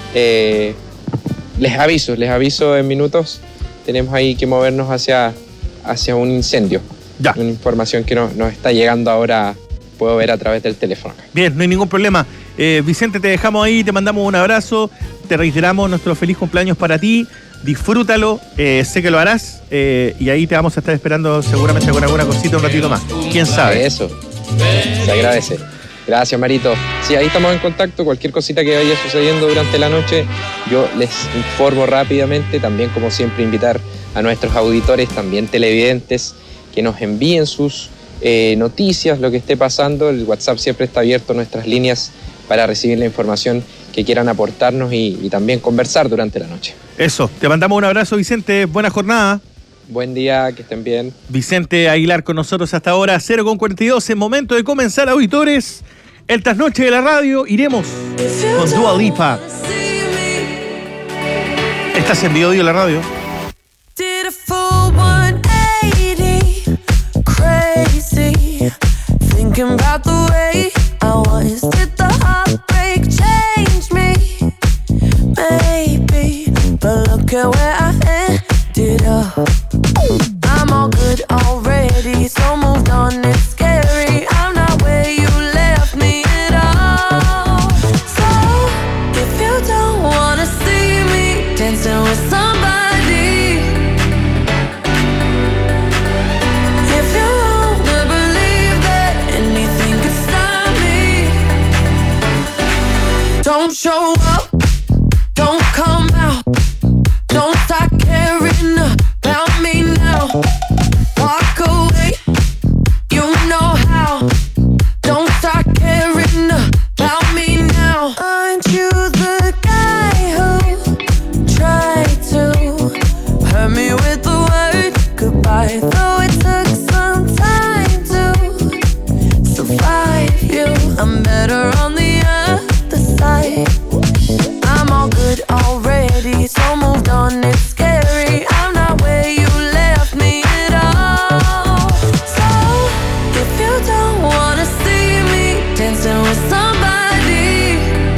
S12: Les aviso en minutos. Tenemos ahí que movernos hacia un incendio.
S4: Ya.
S12: Una información que nos está llegando ahora, puedo ver a través del teléfono.
S4: Bien, no hay ningún problema. Vicente, te dejamos ahí, te mandamos un abrazo, te reiteramos nuestro feliz cumpleaños para ti, disfrútalo, sé que lo harás, y ahí te vamos a estar esperando seguramente con alguna cosita un ratito más. ¿Quién sabe?
S12: Eso, se agradece. Gracias, Marito. Sí, ahí estamos en contacto, cualquier cosita que vaya sucediendo durante la noche, yo les informo rápidamente, también como siempre invitar a nuestros auditores, también televidentes, que nos envíen sus noticias, lo que esté pasando. El WhatsApp siempre está abierto, nuestras líneas para recibir la información que quieran aportarnos y también conversar durante la noche.
S4: Eso, te mandamos un abrazo, Vicente, buena jornada.
S12: Buen día, que estén bien.
S4: Vicente Aguilar con nosotros hasta ahora, 0:42, en momento de comenzar, auditores, el trasnoche de la radio. Iremos con Dua Lipa. Estás en Bio la radio.
S11: Thinking about the way I was, did the heartbreak change me? Maybe, but look at where I ended up. I'm all good already, so moved on, it's scary. I'm not where you left me at all. So, if you don't wanna see me dancing with somebody, if you wanna believe that anything could stop me, don't show up, don't come out, don't start caring about me now. Walk away, you know how. Don't start caring about me now. Aren't you the guy who tried to hurt me with the word goodbye? Though it took some time to survive you, I'm better on the other side. I'm all good already, so moved on, it's scary. I'm not where you left me at all. So, if you don't wanna see me dancing with somebody,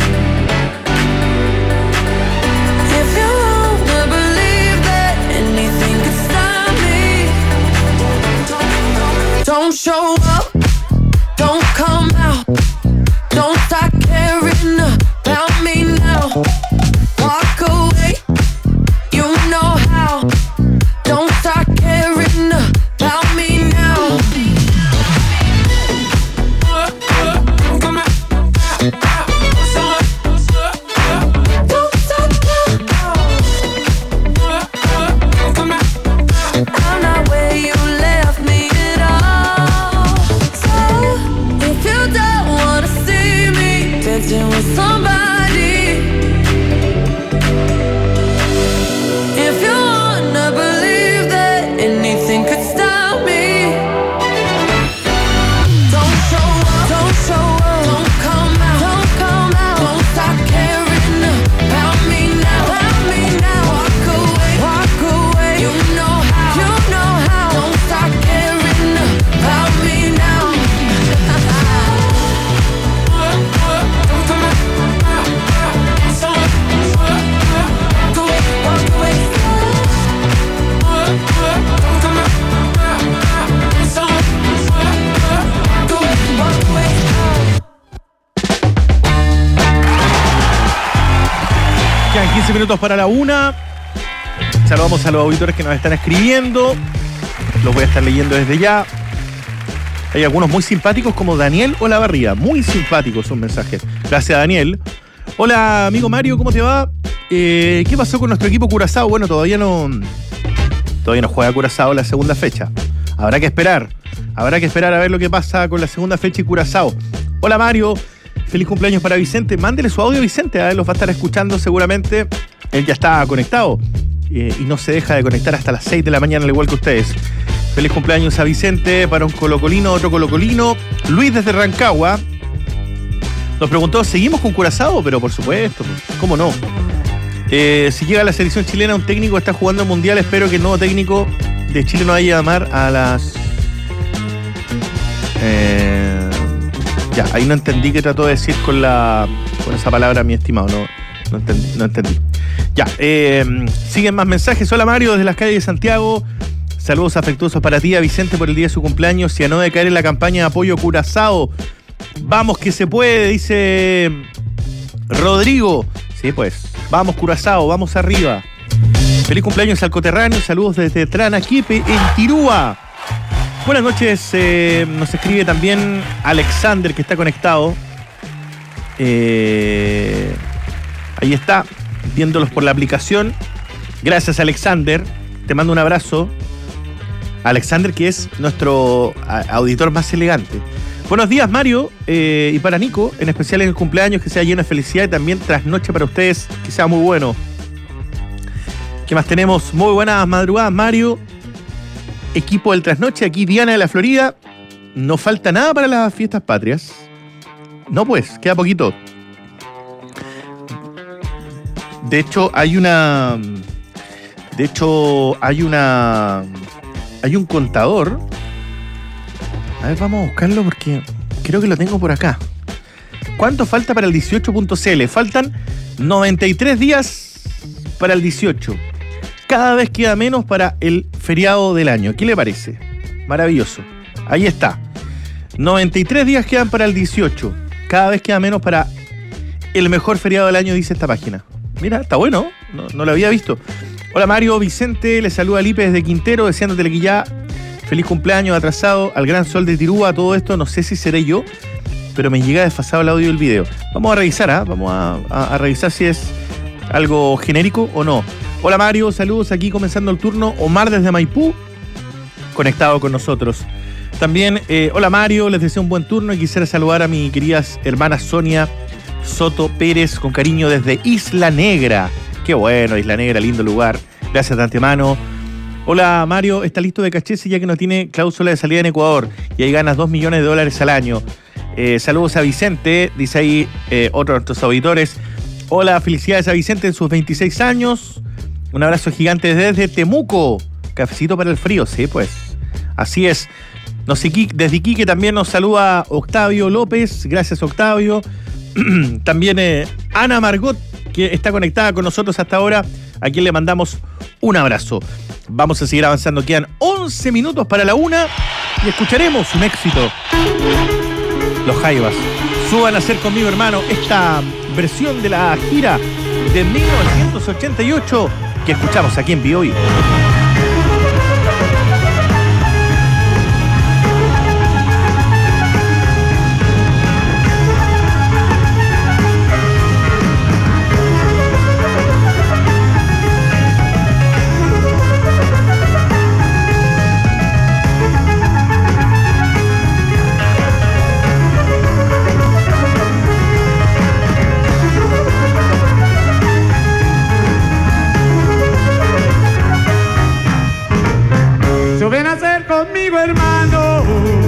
S11: if you wanna believe that anything could stop me, don't show up, don't come out,
S4: 11 minutos para la 1. Saludamos a los auditores que nos están escribiendo. Los voy a estar leyendo desde ya. Hay algunos muy simpáticos como Daniel Olavarría. Muy simpáticos sus mensajes. Gracias, Daniel. Hola, amigo Mario, ¿cómo te va? ¿Qué pasó con nuestro equipo Curazao? Bueno, todavía no juega Curazao la segunda fecha. Habrá que esperar a ver lo que pasa con la segunda fecha y Curazao. Hola, Mario. Feliz cumpleaños para Vicente. Mándele su audio a Vicente, los va a estar escuchando seguramente. Él ya está conectado y no se deja de conectar hasta las 6 de la mañana, al igual que ustedes. Feliz cumpleaños a Vicente, para un colocolino, otro colocolino. Luis desde Rancagua nos preguntó, ¿seguimos con Curazao? Pero por supuesto, ¿cómo no? Si llega a la selección chilena un técnico que está jugando el mundial, espero que el nuevo técnico de Chile no vaya a llamar a las... Ya, ahí no entendí qué trató de decir con esa palabra, mi estimado. No entendí. Ya, siguen más mensajes. Hola, Mario, desde las calles de Santiago. Saludos afectuosos para ti, a Vicente, por el día de su cumpleaños y a no decaer en la campaña de apoyo Curazao. Vamos que se puede, dice Rodrigo. Sí, pues, vamos Curazao, vamos arriba. Feliz cumpleaños al coterráneo. Saludos desde Tranaquipe, en Tirúa. Buenas noches, nos escribe también Alexander, que está conectado. Ahí está, viéndolos por la aplicación. Gracias, Alexander. Te mando un abrazo. Alexander, que es nuestro auditor más elegante. Buenos días, Mario, y para Nico, en especial en el cumpleaños, que sea lleno de felicidad y también trasnoche para ustedes, que sea muy bueno. ¿Qué más tenemos? Muy buenas madrugadas, Mario. Equipo del trasnoche, aquí Diana de la Florida. No falta nada para las fiestas patrias. No, pues, queda poquito. De hecho, hay un contador. A ver, vamos a buscarlo porque creo que lo tengo por acá. ¿Cuánto falta para el 18.cl? Faltan 93 días para el 18. Cada vez queda menos para el feriado del año. ¿Qué le parece? Maravilloso. Ahí está. 93 días quedan para el 18. Cada vez queda menos para el mejor feriado del año, dice esta página. Mira, está bueno. No lo había visto. Hola, Mario, Vicente. Le saluda Lipe desde Quintero, deseándole que ya feliz cumpleaños atrasado al gran sol de Tirúa. Todo esto no sé si seré yo, pero me llega desfasado el audio del video. Vamos a revisar, Vamos a revisar si es algo genérico o no. Hola, Mario, saludos, aquí comenzando el turno. Omar desde Maipú, conectado con nosotros. También, hola, Mario, les deseo un buen turno y quisiera saludar a mi querida hermana Sonia Soto Pérez, con cariño desde Isla Negra. Qué bueno, Isla Negra, lindo lugar. Gracias de antemano. Hola, Mario, está listo de cachese ya que no tiene cláusula de salida en Ecuador y ahí ganas $2 millones al año. Saludos a Vicente, dice ahí otro de nuestros auditores. Hola, felicidades a Vicente en sus 26 años. Un abrazo gigante desde Temuco. Cafecito para el frío, sí, pues. Así es. Desde Iquique también nos saluda Octavio López. Gracias, Octavio. También Ana Margot, que está conectada con nosotros hasta ahora, a quien le mandamos un abrazo. Vamos a seguir avanzando. Quedan 11 minutos para la 1 y escucharemos un éxito. Los Jaivas. Suban a hacer conmigo, hermano, esta versión de la gira de 1988 que escuchamos aquí en BioBio.
S13: Ven a ser conmigo, hermano.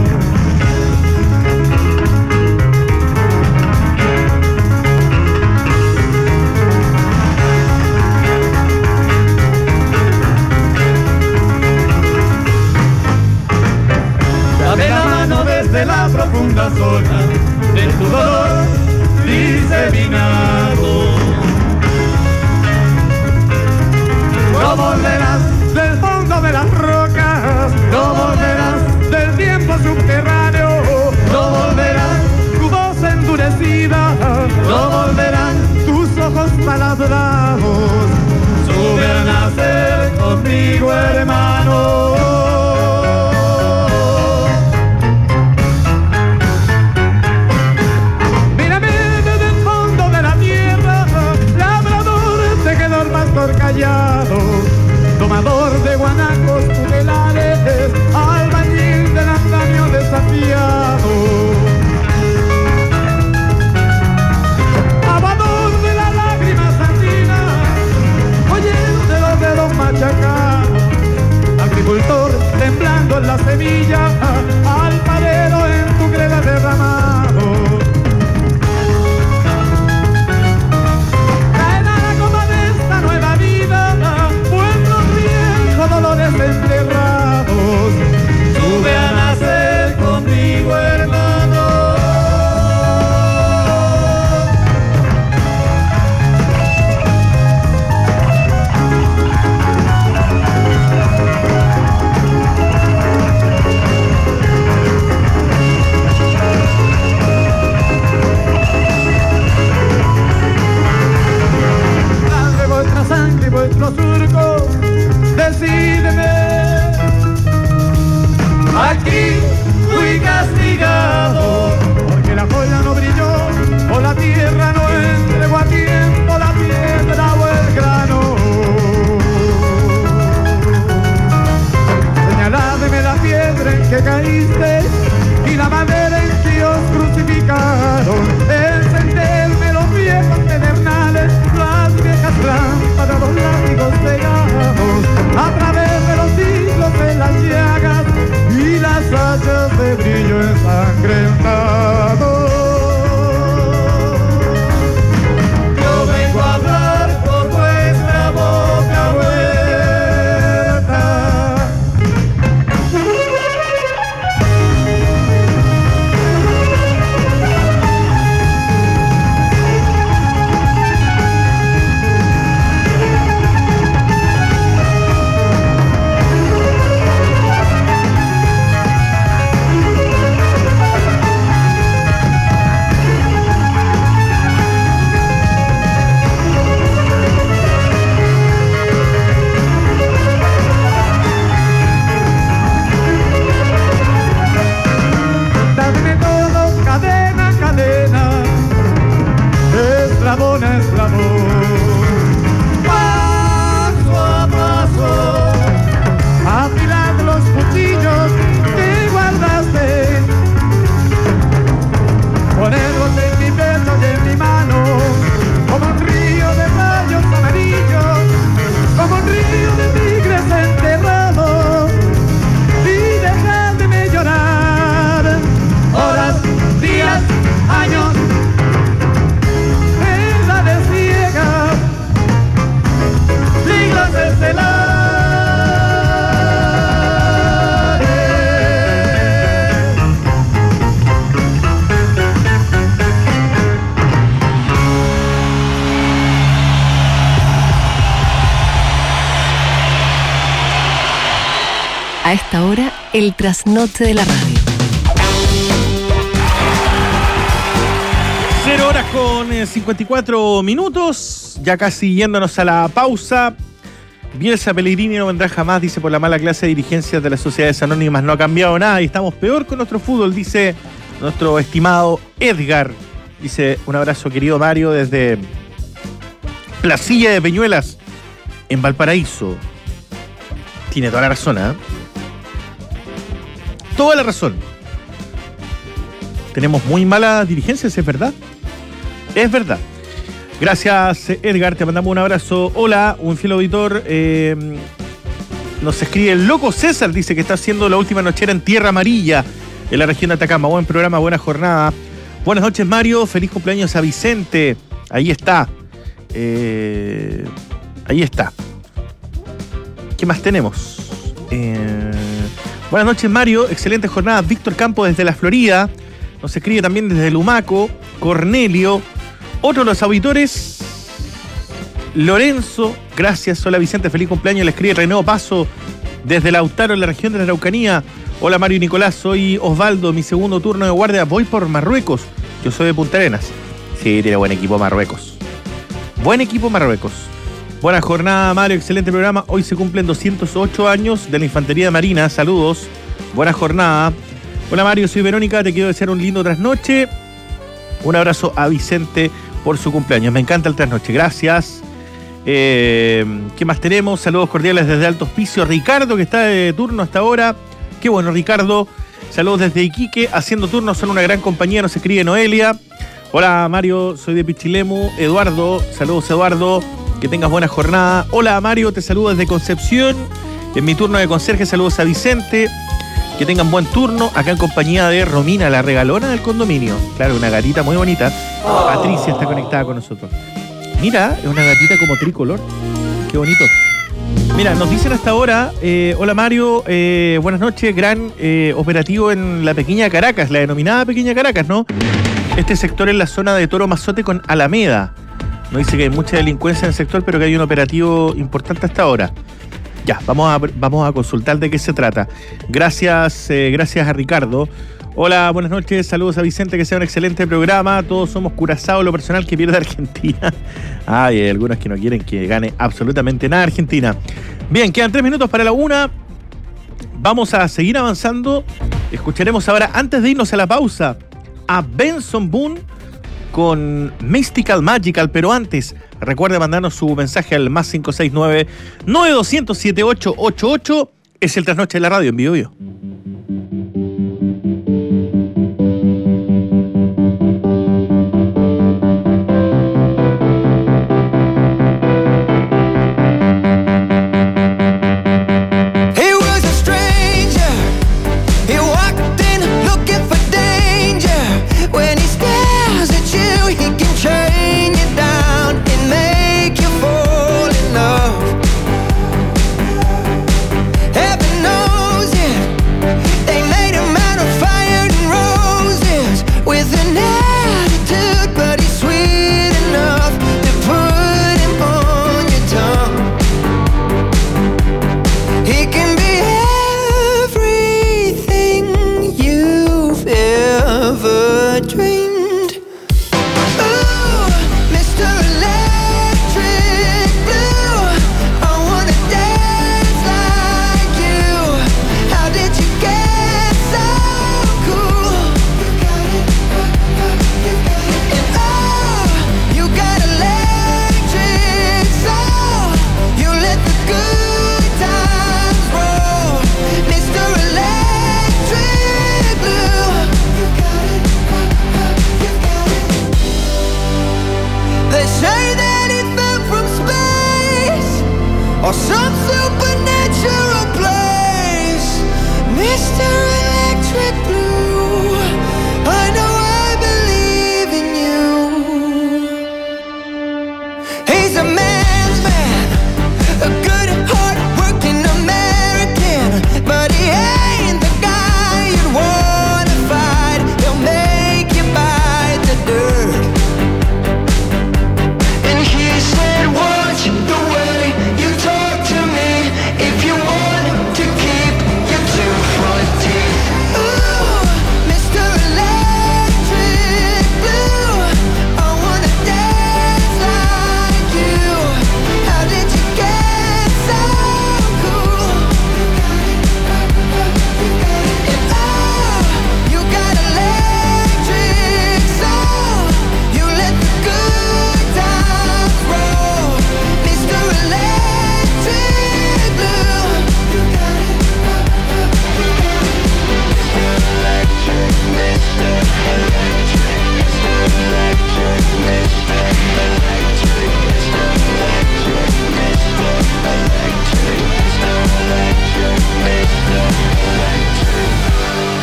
S13: Dame la mano desde la profunda zona de tu dolor diseminado. No volverás del fondo de las rocas, no volverás del tiempo subterráneo, no volverás tu voz endurecida, no volverán tus ojos palabras. contigo, hermano. Mírame desde el fondo de la tierra, labrador, tejedor, pastor callado, tomador de guanacos tutelares, albañil del antaño desafiado, amador de las lágrimas andinas, joyero de los dedos machacados, agricultor temblando en la semilla, alfarero en tu greda derramado. Cae la coma de esta nueva vida, pueblos viejos, dolores enterrados, sube a nacer conmigo, hermano. Sangre, vuestra sangre y vuestro surco, decídeme. Aquí fui castigado porque la joya no brilló o la tierra no entregó a tiempo la piedra o el grano. Señaládeme la piedra en que caíste y la madera en que os crucificaron. Encenderme los viejos pedernales, las viejas lámparas, los látigos pegados, a través de los siglos de las llagas y las hachas de brillo ensangrentado. Yo vengo a hablar por vuestra boca huerta. Dadme todo, cadena, cadena, eslabón a eslabón, paso a paso, afilad los cuchillos que guardaste, ponedlos en mi pecho y en mi mano, como un río de rayos amarillos, como un río de tigres enterrados, y dejadme llorar. Horas, días, años, edades ciegas, siglos estelares.
S26: A esta hora, el trasnoche de la radio.
S4: 0 horas con 54 minutos, ya casi yéndonos a la pausa. Bielsa Pellegrini no vendrá jamás, dice, por la mala clase de dirigencias de las sociedades anónimas. No ha cambiado nada y estamos peor con nuestro fútbol, dice nuestro estimado Edgar. Dice, un abrazo, querido Mario, desde Placilla de Peñuelas, en Valparaíso. Tiene toda la razón, ¿eh? Toda la razón. Tenemos muy malas dirigencias, ¿es verdad? Es verdad. Gracias, Edgar, te mandamos un abrazo. Hola, un fiel auditor. Nos escribe el loco César, dice que está haciendo la última nochera en Tierra Amarilla, en la región de Atacama. Buen programa, buena jornada. Buenas noches, Mario. Feliz cumpleaños a Vicente. Ahí está. Ahí está. ¿Qué más tenemos? Buenas noches, Mario. Excelente jornada. Víctor Campo desde la Florida. Nos escribe también desde Lumaco. Cornelio. Otro de los auditores, Lorenzo. Gracias. Hola, Vicente. Feliz cumpleaños. Le escribe Renato Paso desde Lautaro, en la región de la Araucanía. Hola, Mario y Nicolás. Soy Osvaldo. Mi segundo turno de guardia. Voy por Marruecos. Yo soy de Punta Arenas. Sí, tiene buen equipo Marruecos. Buen equipo Marruecos. Buena jornada, Mario, excelente programa. Hoy se cumplen 208 años de la Infantería Marina. Saludos, buena jornada. Hola Mario, soy Verónica, te quiero desear un lindo trasnoche. Un abrazo a Vicente por su cumpleaños. Me encanta el trasnoche, gracias. ¿Qué más tenemos? Saludos cordiales desde Alto Hospicio. Ricardo, que está de turno hasta ahora. Qué bueno, Ricardo. Saludos desde Iquique, haciendo turno, son una gran compañía, nos escribe Noelia. Hola Mario, soy de Pichilemu. Eduardo, saludos Eduardo, que tengas buena jornada. Hola Mario, te saludo desde Concepción. En mi turno de conserje, saludos a Vicente. Que tengan buen turno, acá en compañía de Romina, la regalona del condominio. Claro, una gatita muy bonita. Patricia está conectada con nosotros. Mira, es una gatita como tricolor. Qué bonito. Mira, nos dicen hasta ahora, hola Mario, buenas noches, gran operativo en la Pequeña Caracas, la denominada Pequeña Caracas, ¿no? Este sector es la zona de Toro Mazote con Alameda. Nos dice que hay mucha delincuencia en el sector, pero que hay un operativo importante hasta ahora. Ya, vamos a consultar de qué se trata. Gracias a Ricardo. Hola, buenas noches, saludos a Vicente, que sea un excelente programa. Todos somos Curazao, lo personal que pierde Argentina. Hay algunos que no quieren que gane absolutamente nada Argentina. Bien, quedan 3 minutos para la 1. Vamos a seguir avanzando. Escucharemos ahora, antes de irnos a la pausa, a Benson Boone con Mystical Magical, pero antes, recuerde mandarnos su mensaje al +569-9200-7888. Es el Trasnoche de la Radio en Bio Bio.